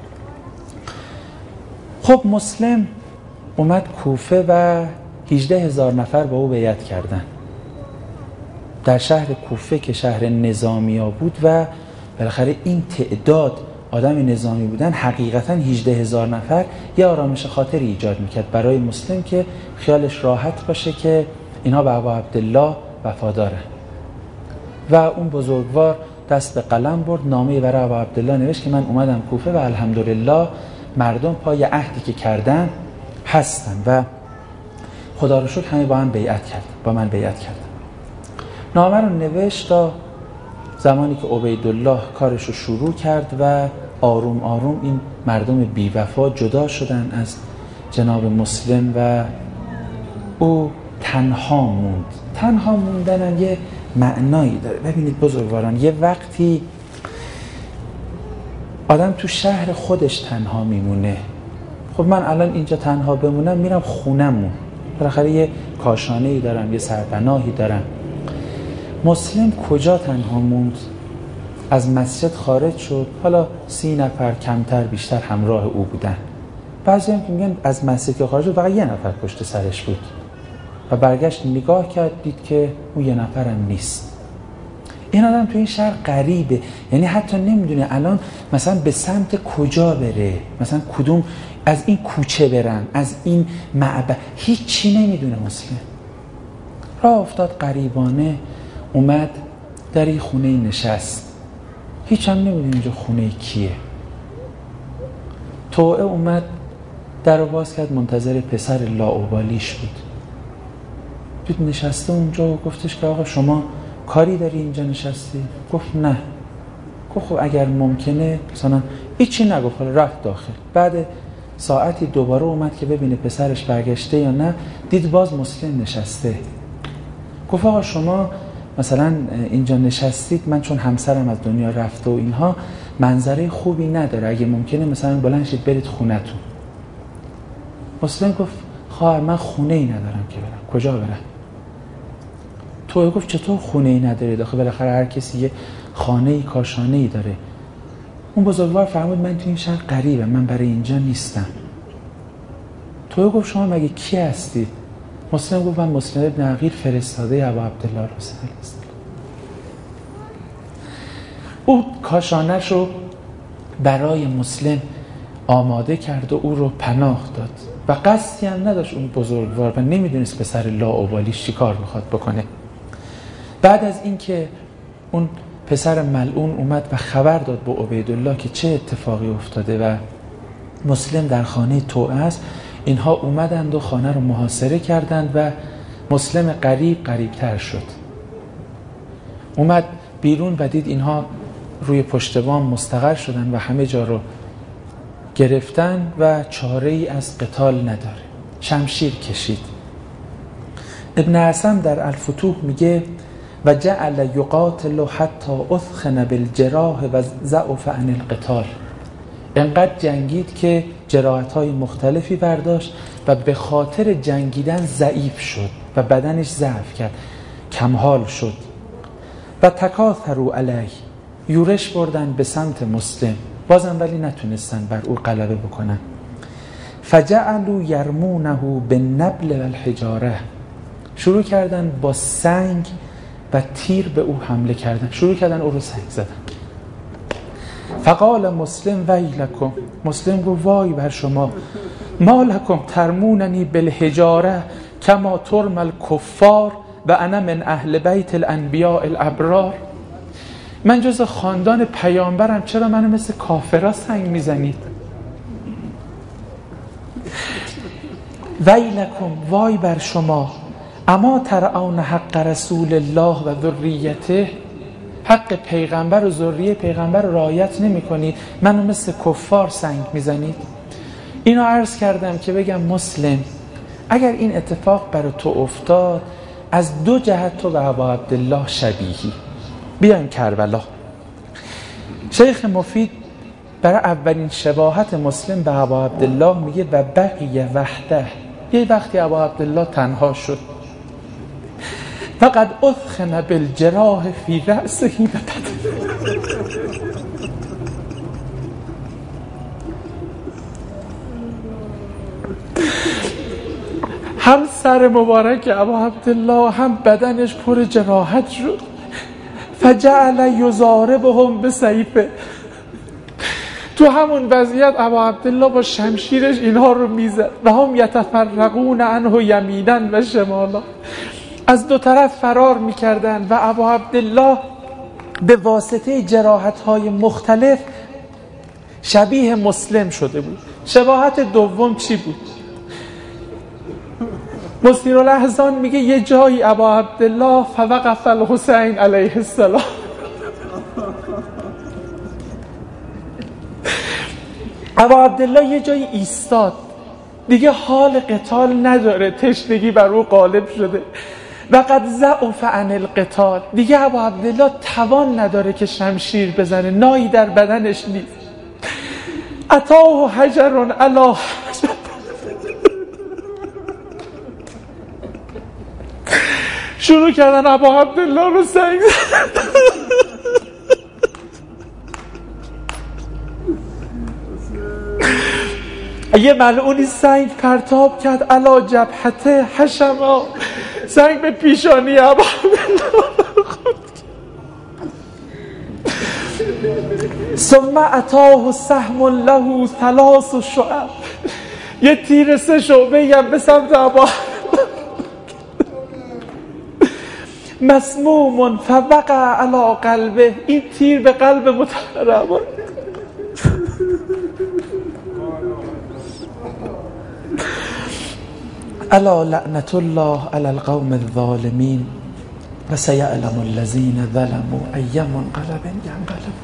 خب مسلم اومد کوفه و 18,000 نفر با او بیعت کردن در شهر کوفه که شهر نظامیا بود و بالاخره این تعداد آدم نظامی بودن حقیقتا 18,000 نفر یه آرامش خاطری ایجاد میکرد برای مسلم که خیالش راحت باشه که اینها به ابا عبدالله وفادارن. و اون بزرگوار دست به قلم برد، نامه برای ابا عبدالله نوشت که من اومدم کوفه و الحمدلله مردم پای عهدی که کردن هستن و خدا رو شکر همه با من بیعت کردن. نامه رو نوشت تا زمانی که عبیدالله کارش رو شروع کرد و آروم آروم این مردم بی‌وفا جدا شدن از جناب مسلم و او تنها موند. تنها موندن هم یه معنایی داره. ببینید بزرگواران، یه وقتی آدم تو شهر خودش تنها میمونه، خب من الان اینجا تنها بمونم میرم خونمون، بالاخره یه کاشانه‌ای دارم، یه سرپناهی دارم. مسلم کجا تنها موند؟ از مسجد خارج شد، حالا 30 نفر کمتر بیشتر همراه او بودن. بعضی هم که میگن از مسجد که خارج شد فقط 1 نفر پشت سرش بود و برگشت نگاه کرد دید که اون 1 نفرم نیست. این آدم تو این شهر غریبه، یعنی حتی نمیدونه الان مثلا به سمت کجا بره، مثلا کدوم از این کوچه برن، از این معبد، هیچی نمیدونه. مسلم راه افتاد غریبانه، اومد در این خونه نشست، هیچ هم نمیدونه اینجا خونه کیه. توعه اومد در رو باز کرد، منتظر پسر لاابالیش بود. دید نشسته اونجا و گفتش که آقا شما کاری داری اینجا نشستی؟ گفت نه. گفت خب اگر ممکنه مثلا هیچی نگفت، رفت داخل. بعد ساعتی دوباره اومد که ببینه پسرش برگشته یا نه، دید باز مسلم نشسته. گفت آقا شما مثلا اینجا نشستید، من چون همسرم از دنیا رفته و اینها منظره خوبی نداره، اگه ممکنه مثلا بلند شید برید خونتون. مسلم گفت خواهر من خونه ای ندارم که برم، کجا برم؟ توی گفت چطور خونه ای نداره؟ داخل بالاخره هر کسی یه خانه ای کاشانه ای داره. اون بزرگوار فرمود من تو این شهر غریبم، من برای اینجا نیستم. توی گفت شما مگه کی هستید؟ مسلم گفت من مسلم ابن عقیل فرستاده ابا عبدالله رسول الله هستم. او کاشانش رو برای مسلم آماده کرد و او رو پناه داد و قصدی هم نداشت اون بزرگوار و نمیدونست پسر لاابالیش چی کار میخواد بکنه. بعد از اینکه اون پسر ملعون اومد و خبر داد به عبیدالله که چه اتفاقی افتاده و مسلم در خانه توعه است، اینها اومدند و خانه رو محاصره کردند و مسلم قریبتر شد. اومد بیرون و دید اینها روی پشت بام مستقر شدن و همه جا رو گرفتن و چاره ای از قتال نداره. شمشیر کشید. ابن عصم در الفتوح میگه و جعل یقاتل حتی اثخن بالجراح و ضعف عن القتال. انقدر جنگید که جراحت‌های مختلفی برداشت و به خاطر جنگیدن ضعیف شد و بدنش ضعف کرد، کمحال شد. و تکاثروا علیه، یورش بردن به سمت مسلم، بازم ولی نتونستن بر او غلبه بکنن. فجعلوا یرمونه بالنبل والحجاره، شروع کردن با سنگ و تیر به او حمله کردن، شروع کردن او رو سنگ زدن. فقال مسلم ویلکم، مسلم گفت وای بر شما، ما لکم ترموننی بالحجاره کما ترم الکفار و انا من اهل بیت الانبیاء الابرار. من جز خاندان پیامبرم، چرا منو مثل کافرها سنگ میزنید؟ ویلکم، وای بر شما، اما ترعون حق رسول الله و ذریته، حق پیغمبر و ذریه پیغمبر رو رعایت نمی کنید، منو مثل کفار سنگ میزنید. اینو عرض کردم که بگم مسلم اگر این اتفاق برای تو افتاد، از دو جهت تو به ابا عبدالله شبیهی. بیایم کربلا. شیخ مفید برای اولین شباهت مسلم به ابا عبدالله میگه و بقیه وحده، یه وقتی ابا عبدالله تنها شد، فقد اثخن بالجراح فی رأسه و بدنه. هم سر مبارک ابا عبدالله هم بدنش پر جراحت شد. فجعل یضاربهم بسیفه، تو همون وضعیت ابا عبدالله با شمشیرش اینها رو میزد و هم یتفرقون عنه یمینا و شمالا، از دو طرف فرار میکردن و ابا عبدالله به واسطه جراحت‌های مختلف شبیه مسلم شده بود. شباهت دوم چی بود؟ مصیرالاحزان میگه یه جایی ابا عبدالله فوقف الحسین علیه السلام، ابا عبدالله یه جایی ایستاد، دیگه حال قتال نداره، تشنگی بر او غالب شده و قد ضعف عن القتال، دیگه ابا عبدالله توان نداره که شمشیر بزنه، نایی در بدنش نیست. اتاه حجر علی شروع کردن ابا عبدالله رو سنگ یه ملعونی سنگ پرتاب کرد علا جبهته حشما، سنگ به پیشانی ابا عبدالله خورد. ثم اتاه سهم له ثلاث شعب، یه تیر 3 شعبه هم به سمت ابا مسموم فوقع علی قلبه، این تیر به قلب مطهر ابا. الا لعنت الله علی القوم الظالمین و سیعلم الذین ظلموا ای منقلب ینقلبون.